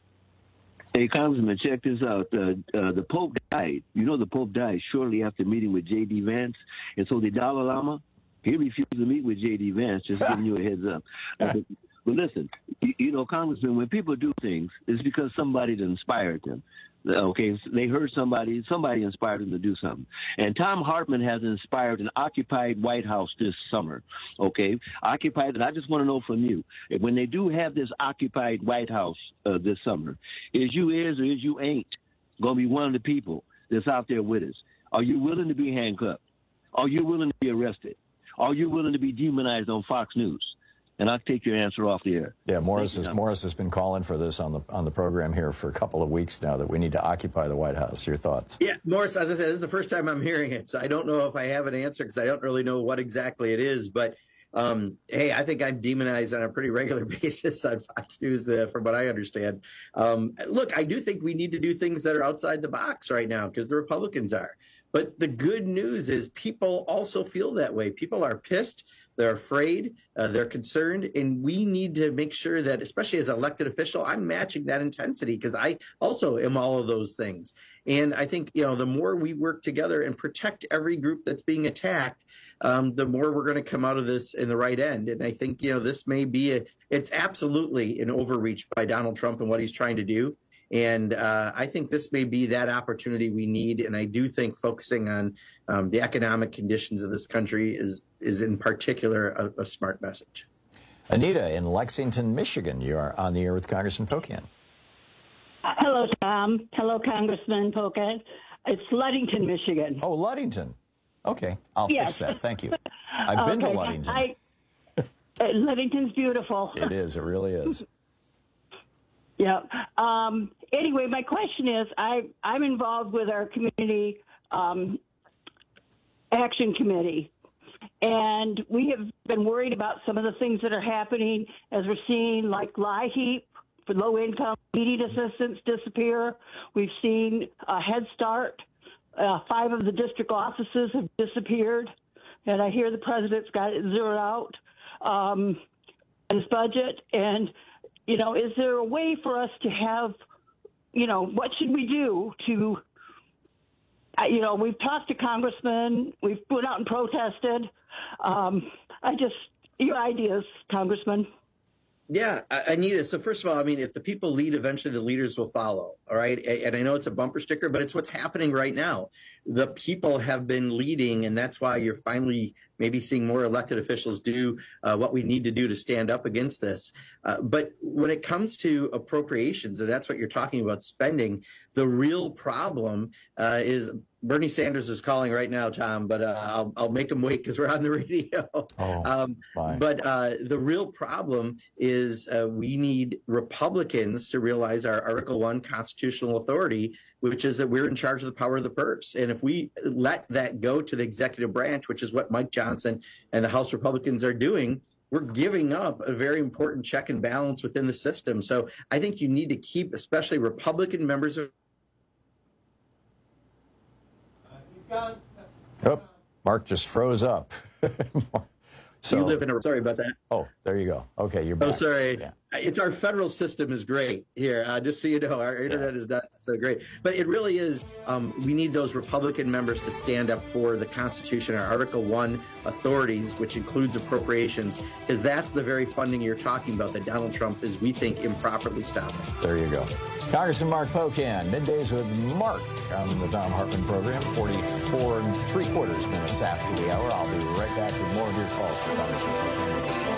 Hey, Congressman, check this out. Uh, uh, the Pope died. You know the Pope died shortly after meeting with J D. Vance. And so the Dalai Lama, he refused to meet with J D. Vance, just giving you a heads up. Uh, but, but listen, you, you know, Congressman, when people do things, it's because somebody inspired them. Okay, they heard somebody, somebody inspired them to do something. And Tom Hartman has inspired an occupied White House this summer. Okay, occupied, and I just want to know from you, when they do have this occupied White House uh, this summer, is you is or is you ain't going to be one of the people that's out there with us? Are you willing to be handcuffed? Are you willing to be arrested? Are you willing to be demonized on Fox News? And I'll take your answer off the air. Yeah, Morris has, Morris has been calling for this on the on the program here for a couple of weeks now, that we need to occupy the White House. Your thoughts? Yeah, Morris, as I said, this is the first time I'm hearing it, so I don't know if I have an answer because I don't really know what exactly it is. But, um, hey, I think I'm demonized on a pretty regular basis on Fox News, uh, from what I understand. Um, look, I do think we need to do things that are outside the box right now because the Republicans are. But the good news is people also feel that way. People are pissed. They're afraid, uh, they're concerned, and we need to make sure that, especially as an elected official, I'm matching that intensity because I also am all of those things. And I think, you know, the more we work together and protect every group that's being attacked, um, the more we're going to come out of this in the right end. And I think, you know, this may be, a, it's absolutely an overreach by Donald Trump and what he's trying to do. And uh, I think this may be that opportunity we need. And I do think focusing on um, the economic conditions of this country is, is in particular a, a smart message. Anita in Lexington, Michigan, you are on the air with Congressman Pocan. Hello, Tom. Hello, Congressman Pocan. It's Ludington, Michigan. Oh, Ludington. Okay, I'll yes. fix that. Thank you. I've been okay. to Ludington. I, uh, Ludington's beautiful. It is. It really is. Yeah. Um, anyway, my question is, I, I'm involved with our community um, action committee, and we have been worried about some of the things that are happening as we're seeing, like LIHEAP for low-income heating assistance disappear. We've seen uh, Head Start. Uh, five of the district offices have disappeared, and I hear the president's got it zeroed out um, in his budget. And you know, is there a way for us to have, you know, what should we do to, uh, you know, we've talked to congressmen, we've went out and protested. Um, I just, your ideas, Congressman. Yeah, Anita. So first of all, I mean, if the people lead, eventually the leaders will follow. All right. And I know it's a bumper sticker, but it's what's happening right now. The people have been leading, and that's why you're finally maybe seeing more elected officials do uh, what we need to do to stand up against this. Uh, but when it comes to appropriations, and that's what you're talking about, spending, the real problem uh, is Bernie Sanders is calling right now, Tom, but uh, I'll, I'll make him wait because we're on the radio. Oh, um, but uh, the real problem is uh, we need Republicans to realize our Article One constitutional authority, which is that we're in charge of the power of the purse. And if we let that go to the executive branch, which is what Mike Johnson and the House Republicans are doing, we're giving up a very important check and balance within the system. So I think you need to keep, especially Republican members of Oh, Mark just froze up. So you live in a, sorry about that. Oh, there you go. Okay, you're back. Oh, sorry. Yeah. It's our federal system is great here. Uh, just so you know, our internet yeah. is not so great. But it really is. Um, we need those Republican members to stand up for the Constitution, our Article One authorities, which includes appropriations, because that's the very funding you're talking about that Donald Trump is, we think, improperly stopping. There you go. Congressman Mark Pocan, Middays with Mark on the Thom Hartmann program, forty-four and three quarters minutes after the hour. I'll be right back with more of your calls for Congressman Pocan.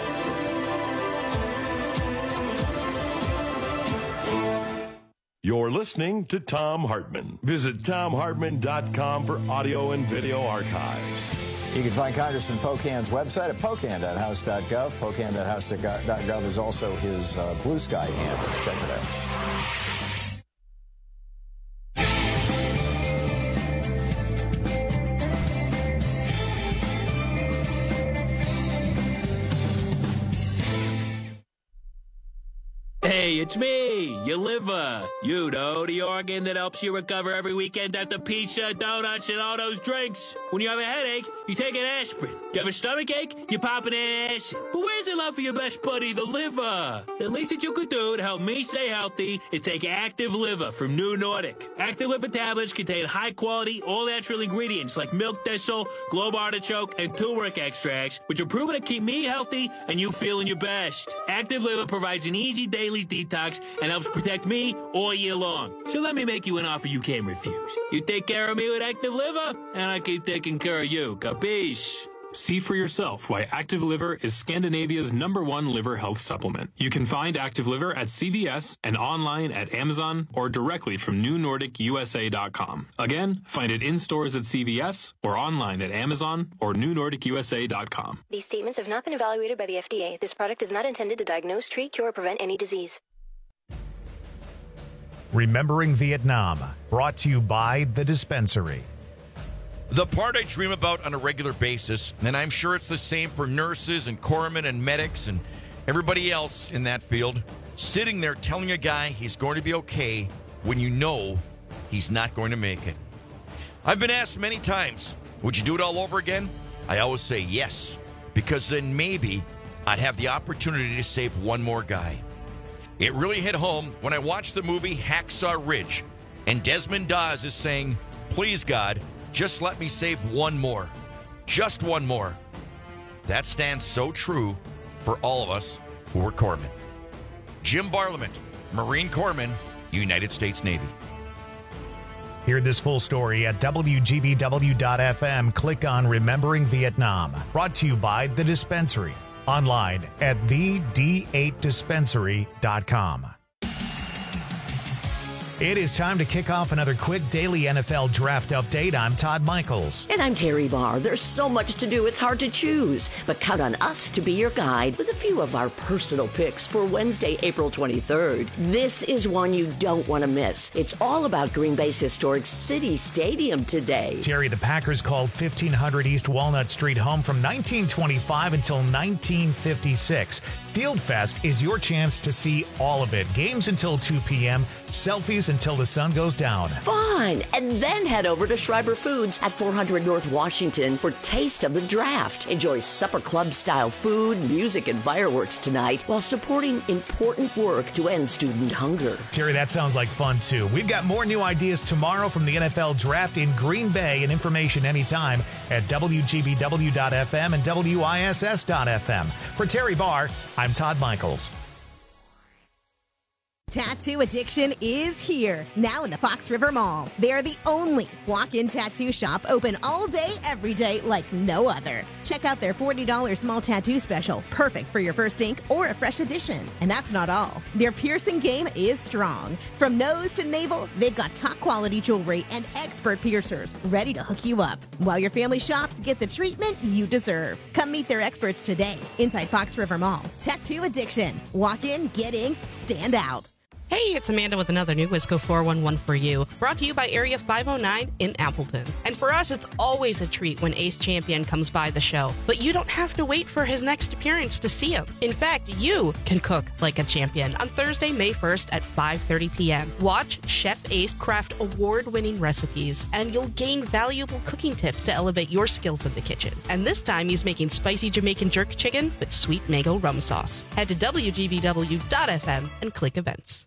You're listening to Thom Hartmann. Visit Thom Hartmann dot com for audio and video archives. You can find Congressman Pocan's website at pocan dot house dot gov. pocan dot house dot gov is also his uh, Blue Sky handle. Check it out. Hey, it's me, your liver. You know, the organ that helps you recover every weekend after pizza, donuts, and all those drinks. When you have a headache, you take an aspirin. You have a stomach ache, you pop an acid. But where's the love for your best buddy, the liver? The least that you could do to help me stay healthy is take Active Liver from New Nordic. Active Liver tablets contain high-quality, all-natural ingredients like milk thistle, globe artichoke, and turmeric extracts, which are proven to keep me healthy and you feeling your best. Active Liver provides an easy daily detox and helps protect me all year long. So let me make you an offer you can't refuse. You take care of me with Active Liver, and I keep taking care of you. Capiche? See for yourself why Active Liver is Scandinavia's number one liver health supplement. You can find Active Liver at C V S and online at Amazon or directly from new nordic u s a dot com. Again, find it in stores at C V S or online at Amazon or new nordic u s a dot com. These statements have not been evaluated by the F D A. This product is not intended to diagnose, treat, cure, or prevent any disease. Remembering Vietnam, brought to you by The Dispensary. The part I dream about on a regular basis, and I'm sure it's the same for nurses and corpsmen and medics and everybody else in that field, sitting there telling a guy he's going to be okay when you know he's not going to make it. I've been asked many times, would you do it all over again? I always say yes, because then maybe I'd have the opportunity to save one more guy. It really hit home when I watched the movie Hacksaw Ridge, and Desmond Dawes is saying, please, God, just let me save one more. Just one more. That stands so true for all of us who are corpsmen. Jim Barlament, Marine Corpsman, United States Navy. Hear this full story at W G B W dot F M. Click on Remembering Vietnam. Brought to you by The Dispensary. Online at the D eight dispensary dot com. It is time to kick off another quick daily N F L draft update. I'm Todd Michaels. And I'm Terry Barr. There's so much to do, it's hard to choose. But count on us to be your guide with a few of our personal picks for Wednesday, April twenty-third. This is one you don't want to miss. It's all about Green Bay's historic City Stadium today. Terry, the Packers called fifteen hundred East Walnut Street home from nineteen twenty-five until nineteen fifty-six. Field Fest is your chance to see all of it. Games until two p.m., selfies until the sun goes down. Fun! And then head over to Schreiber Foods at four hundred North Washington for Taste of the Draft. Enjoy supper club-style food, music, and fireworks tonight while supporting important work to end student hunger. Terry, that sounds like fun, too. We've got more new ideas tomorrow from the N F L Draft in Green Bay, and information anytime at W G B W dot F M and W I S S dot F M. For Terry Barr, I'm Todd Michaels. Tattoo addiction is here, now in the Fox River Mall. They're the only walk-in tattoo shop open all day, every day, like no other. Check out their forty dollars small tattoo special, perfect for your first ink or a fresh addition. And that's not all. Their piercing game is strong. From nose to navel, they've got top-quality jewelry and expert piercers ready to hook you up. While your family shops, get the treatment you deserve. Come meet their experts today inside Fox River Mall. Tattoo addiction. Walk in, get ink, stand out. Hey, it's Amanda with another new Wisco four one one for you, brought to you by Area five oh nine in Appleton. And for us, it's always a treat when Ace Champion comes by the show, but you don't have to wait for his next appearance to see him. In fact, you can cook like a champion on Thursday, May first at five thirty p.m. Watch Chef Ace craft award-winning recipes, and you'll gain valuable cooking tips to elevate your skills in the kitchen. And this time, he's making spicy Jamaican jerk chicken with sweet mango rum sauce. Head to W G B W dot F M and click events.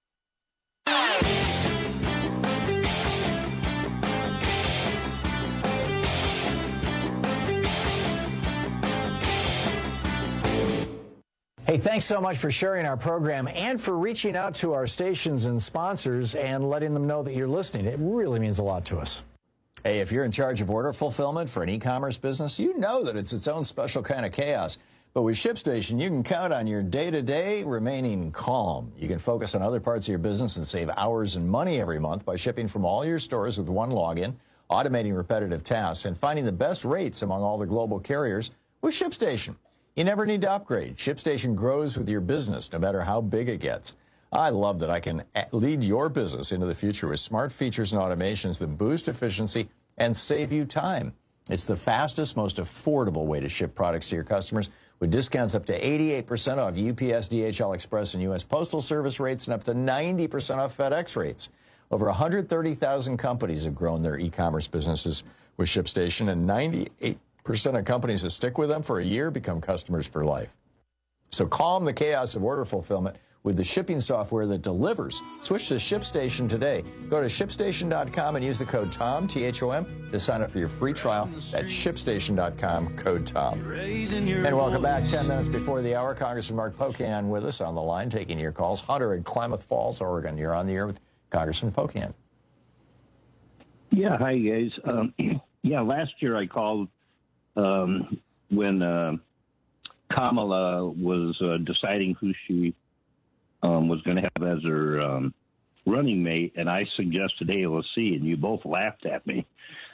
Hey, thanks so much for sharing our program and for reaching out to our stations and sponsors and letting them know that you're listening. It really means a lot to us. Hey, if you're in charge of order fulfillment for an e-commerce business, you know that it's its own special kind of chaos. But with ShipStation, you can count on your day-to-day remaining calm. You can focus on other parts of your business and save hours and money every month by shipping from all your stores with one login, automating repetitive tasks, and finding the best rates among all the global carriers with ShipStation. You never need to upgrade. ShipStation grows with your business, no matter how big it gets. I love that I can lead your business into the future with smart features and automations that boost efficiency and save you time. It's the fastest, most affordable way to ship products to your customers, with discounts up to eighty-eight percent off U P S, D H L Express, and U S Postal Service rates, and up to ninety percent off FedEx rates. Over one hundred thirty thousand companies have grown their e-commerce businesses with ShipStation, and ninety-eight percent of companies that stick with them for a year become customers for life. So calm the chaos of order fulfillment with the shipping software that delivers. Switch to ShipStation today. Go to ship station dot com and use the code TOM, T H O M, to sign up for your free trial. That's ship station dot com, code TOM. And welcome back. Ten minutes before the hour, Congressman Mark Pocan with us on the line, taking your calls. Hunter in Klamath Falls, Oregon. You're on the air with Congressman Pocan. Yeah, hi, guys. Um, yeah, last year I called um, when uh, Kamala was uh, deciding who she Um, was going to have as her um, running mate, and I suggested A O C, and you both laughed at me.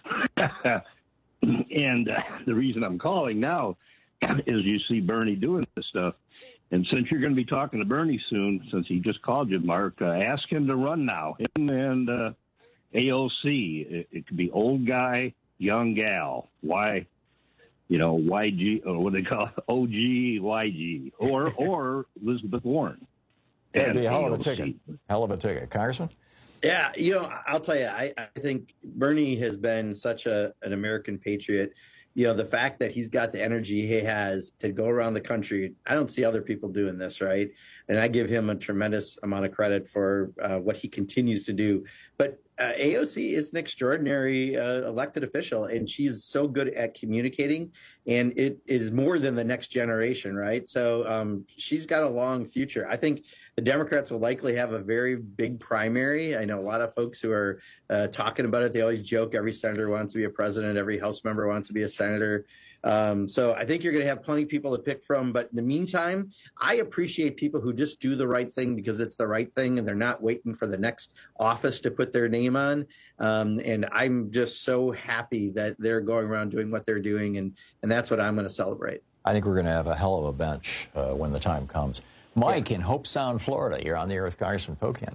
And uh, the reason I'm calling now is you see Bernie doing this stuff. And since you're going to be talking to Bernie soon, since he just called you, Mark, uh, ask him to run now. Him and uh, A O C. It, it could be old guy, young gal. Why? You know, Y G, or what they call it, O G, Y G, or, or Elizabeth Warren. That'd be a hell of a ticket. Hell of a ticket. Congressman? Yeah, you know, I'll tell you, I, I think Bernie has been such a an American patriot. You know, the fact that he's got the energy he has to go around the country, I don't see other people doing this, right? And I give him a tremendous amount of credit for uh, what he continues to do. But uh, A O C is an extraordinary uh, elected official, and she's so good at communicating, and it is more than the next generation, right? So um, she's got a long future. I think the Democrats will likely have a very big primary. I know a lot of folks who are uh, talking about it. They always joke every senator wants to be a president, every House member wants to be a senator. Um, so I think you're going to have plenty of people to pick from. But in the meantime, I appreciate people who just do the right thing because it's the right thing, and they're not waiting for the next office to put their name on. Um, and I'm just so happy that they're going around doing what they're doing, and, and that's what I'm going to celebrate. I think we're going to have a hell of a bench uh, when the time comes. Mike yeah. in Hope Sound, Florida. You're on the air with Congressman Pocan.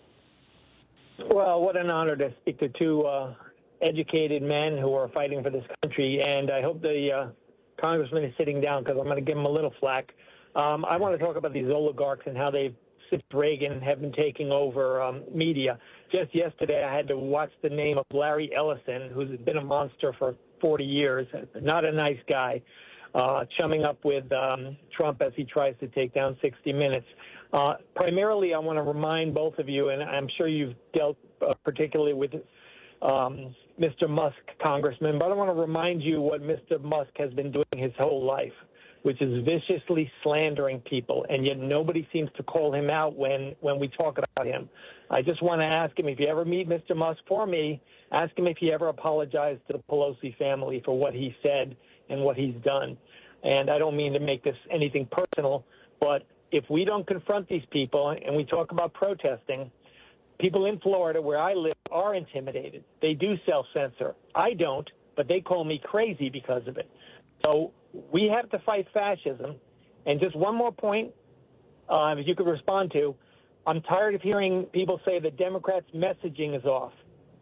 Well, what an honor to speak to two uh, educated men who are fighting for this country, and I hope the uh, congressman is sitting down because I'm going to give him a little flack. Um, I want to talk about these oligarchs and how they, since Reagan, have been taking over um, media. Just yesterday, I had to watch the name of Larry Ellison, who's been a monster for forty years, not a nice guy, uh, chumming up with um, Trump as he tries to take down sixty minutes. Uh, primarily, I want to remind both of you, and I'm sure you've dealt uh, particularly with um, Mister Musk, Congressman, but I want to remind you what Mister Musk has been doing his whole life. which is viciously slandering people, and yet nobody seems to call him out when, when we talk about him. I just want to ask him, if you ever meet Mister Musk, for me, ask him if he ever apologized to the Pelosi family for what he said and what he's done. And I don't mean to make this anything personal, but if we don't confront these people and we talk about protesting, people in Florida where I live are intimidated. They do self-censor. I don't, but they call me crazy because of it. So we have to fight fascism. And just one more point, uh, if you could respond to, I'm tired of hearing people say the Democrats' messaging is off.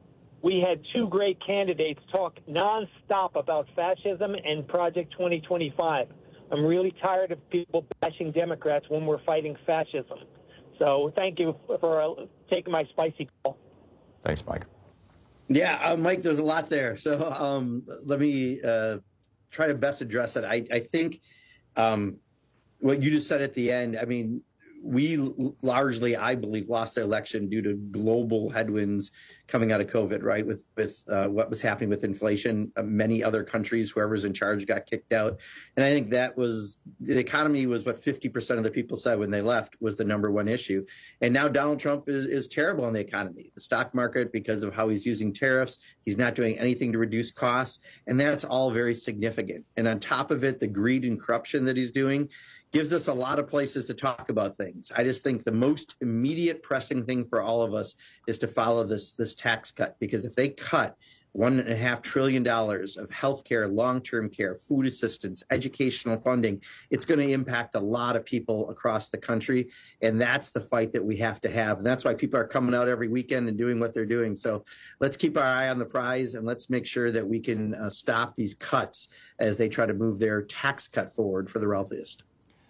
We had two great candidates talk nonstop about fascism and Project twenty twenty-five. I'm really tired of people bashing Democrats when we're fighting fascism. So thank you for uh, taking my spicy call. Thanks, Mike. Yeah, uh, Mike, there's a lot there. So um, let me uh, try to best address it. I, I think um, what you just said at the end, I mean, we largely, I believe, lost the election due to global headwinds coming out of COVID, right? With with uh, what was happening with inflation, uh, many other countries, whoever's in charge got kicked out. And I think that was, the economy was what fifty percent of the people said when they left was the number one issue. And now Donald Trump is, is terrible on the economy. The stock market, because of how he's using tariffs, he's not doing anything to reduce costs. And that's all very significant. And on top of it, the greed and corruption that he's doing gives us a lot of places to talk about things. I just think the most immediate pressing thing for all of us is to follow this, this tax cut, because if they cut one and a half trillion dollars of healthcare, long-term care, food assistance, educational funding, it's going to impact a lot of people across the country. And that's the fight that we have to have. And that's why people are coming out every weekend and doing what they're doing. So let's keep our eye on the prize, and let's make sure that we can uh, stop these cuts as they try to move their tax cut forward for the wealthiest.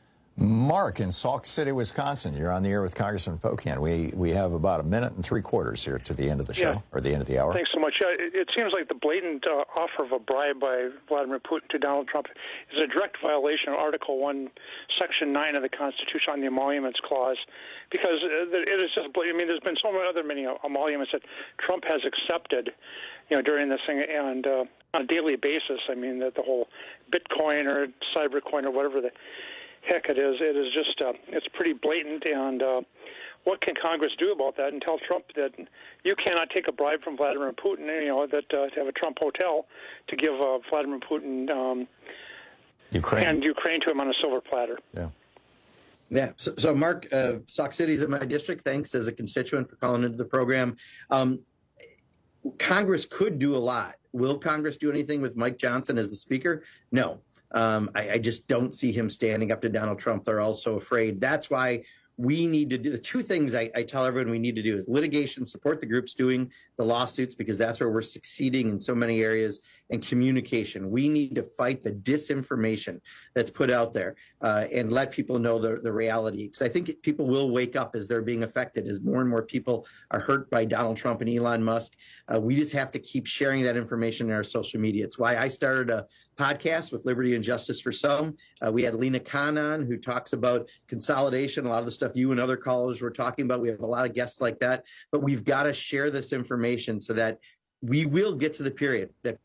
Mark in Sauk City, Wisconsin. You're on the air with Congressman Pocan. We we have about a minute and three quarters here to the end of the show, yeah. or the end of the hour. Thanks so much. Yeah, it, it seems like the blatant uh, offer of a bribe by Vladimir Putin to Donald Trump is a direct violation of Article one, Section nine of the Constitution on the Emoluments Clause, because it is just, I mean, there's been so many other many emoluments that Trump has accepted, you know, during this thing, and uh, on a daily basis. I mean, the, the whole Bitcoin or Cybercoin or whatever the heck it is, it is just, uh, it's pretty blatant, and uh, what can Congress do about that and tell Trump that you cannot take a bribe from Vladimir Putin, you know, that uh, to have a Trump hotel to give uh, Vladimir Putin um, Ukraine. and Ukraine to him on a silver platter. Yeah. Yeah. So, so Mark, uh, Sauk City is in my district. Thanks as a constituent for calling into the program. Um, Congress could do a lot. Will Congress do anything with Mike Johnson as the speaker? No. Um, I, I just don't see him standing up to Donald Trump. They're all so afraid. That's why we need to do the two things I, I tell everyone we need to do is litigation, support the groups doing the lawsuits, because that's where we're succeeding in so many areas, and communication. We need to fight the disinformation that's put out there uh, and let people know the, the reality. Because I think people will wake up as they're being affected, as more and more people are hurt by Donald Trump and Elon Musk. Uh, we just have to keep sharing that information in our social media. It's why I started a podcast with Liberty and Justice for Some. Uh, we had Lena Khan on, who talks about consolidation, a lot of the stuff you and other callers were talking about. We have a lot of guests like that, but we've got to share this information so that we will get to the period that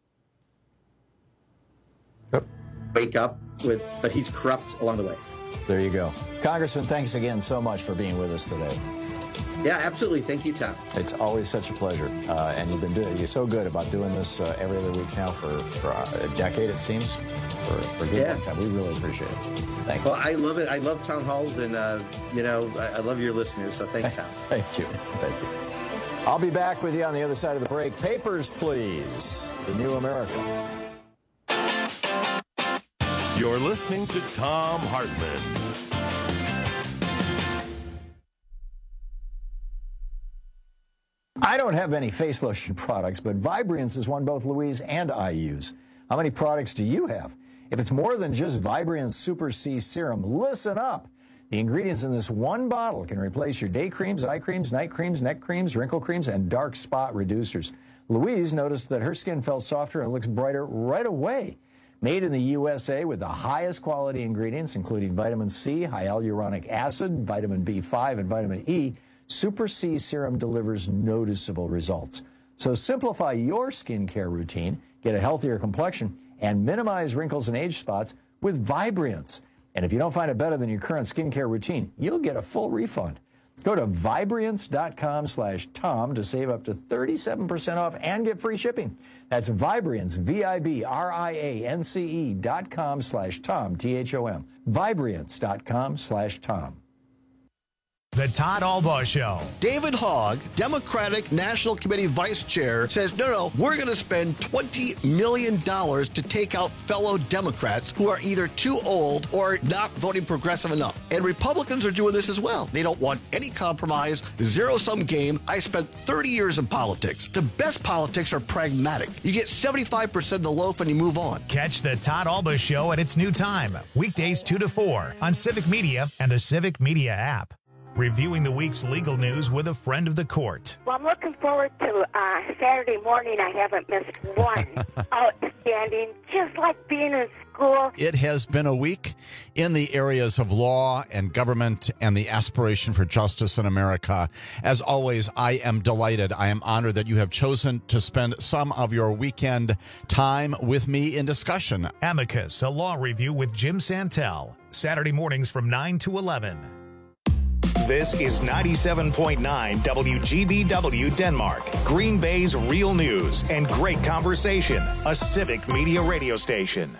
yep. wake up with, but he's corrupt along the way. There you go. Congressman, thanks again so much for being with us today. Yeah, absolutely. Thank you, Tom. It's always such a pleasure. Uh, and you've been doing, you're so good about doing this uh, every other week now for, for a decade, it seems, for, for a good Yeah. long time. We really appreciate it. Thank you. Well, I love it. I love town halls, and, uh, you know, I, I love your listeners. So thanks, Tom. Thank you. Thank you. I'll be back with you on the other side of the break. Papers, please. The New America. You're listening to Thom Hartmann. I don't have any face lotion products, but Vibriance is one both Louise and I use. How many products do you have? If it's more than just Vibriance Super C Serum, listen up. The ingredients in this one bottle can replace your day creams, eye creams, night creams, neck creams, wrinkle creams, and dark spot reducers. Louise noticed that her skin felt softer and looks brighter right away. Made in the U S A with the highest quality ingredients, including vitamin C, hyaluronic acid, vitamin B five, and vitamin E, Super C Serum delivers noticeable results. So simplify your skincare routine, get a healthier complexion, and minimize wrinkles and age spots with Vibrance. And if you don't find it better than your current skincare routine, you'll get a full refund. Go to Vibrance.com slash Tom to save up to thirty-seven percent off and get free shipping. That's Vibrance, V I B R I A N C E dot com slash Tom, T H O M. Vibrance.com slash Tom. The Todd Albaugh Show. David Hogg, Democratic National Committee Vice Chair, says, no, no, we're going to spend twenty million dollars to take out fellow Democrats who are either too old or not voting progressive enough. And Republicans are doing this as well. They don't want any compromise, zero-sum game. I spent thirty years in politics. The best politics are pragmatic. You get seventy-five percent of the loaf and you move on. Catch the Todd Albaugh Show at its new time, weekdays two to four on Civic Media and the Civic Media app. Reviewing the week's legal news with a friend of the court. Well, I'm looking forward to uh, Saturday morning. I haven't missed one. Outstanding, just like being in school. It has been a week in the areas of law and government and the aspiration for justice in America. As always, I am delighted. I am honored that you have chosen to spend some of your weekend time with me in discussion. Amicus, a law review with Jim Santel. Saturday mornings from nine to eleven. This is ninety-seven point nine W G B W Denmark, Green Bay's real news and great conversation, a Civic Media radio station.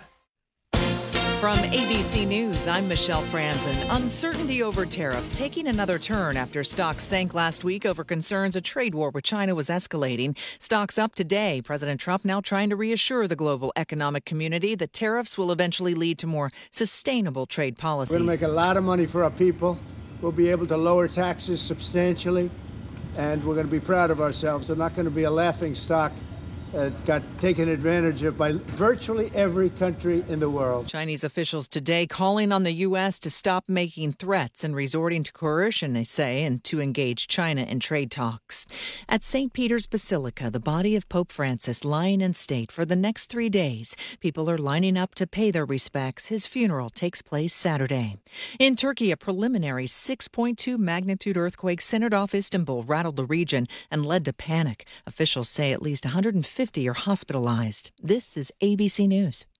From A B C News, I'm Michelle Franzen. Uncertainty over tariffs taking another turn after stocks sank last week over concerns a trade war with China was escalating. Stocks up today. President Trump now trying to reassure the global economic community that tariffs will eventually lead to more sustainable trade policies. We're going to make a lot of money for our people. We'll be able to lower taxes substantially, and we're going to be proud of ourselves. They're not going to be a laughing stock uh, got taken advantage of by virtually every country in the world. Chinese officials today calling on the U S to stop making threats and resorting to coercion, they say, and to engage China in trade talks. At Saint Peter's Basilica, the body of Pope Francis lying in state for the next three days. People are lining up to pay their respects. His funeral takes place Saturday. In Turkey, a preliminary six point two magnitude earthquake centered off Istanbul rattled the region and led to panic. Officials say at least one hundred fifty are hospitalized. This is A B C News.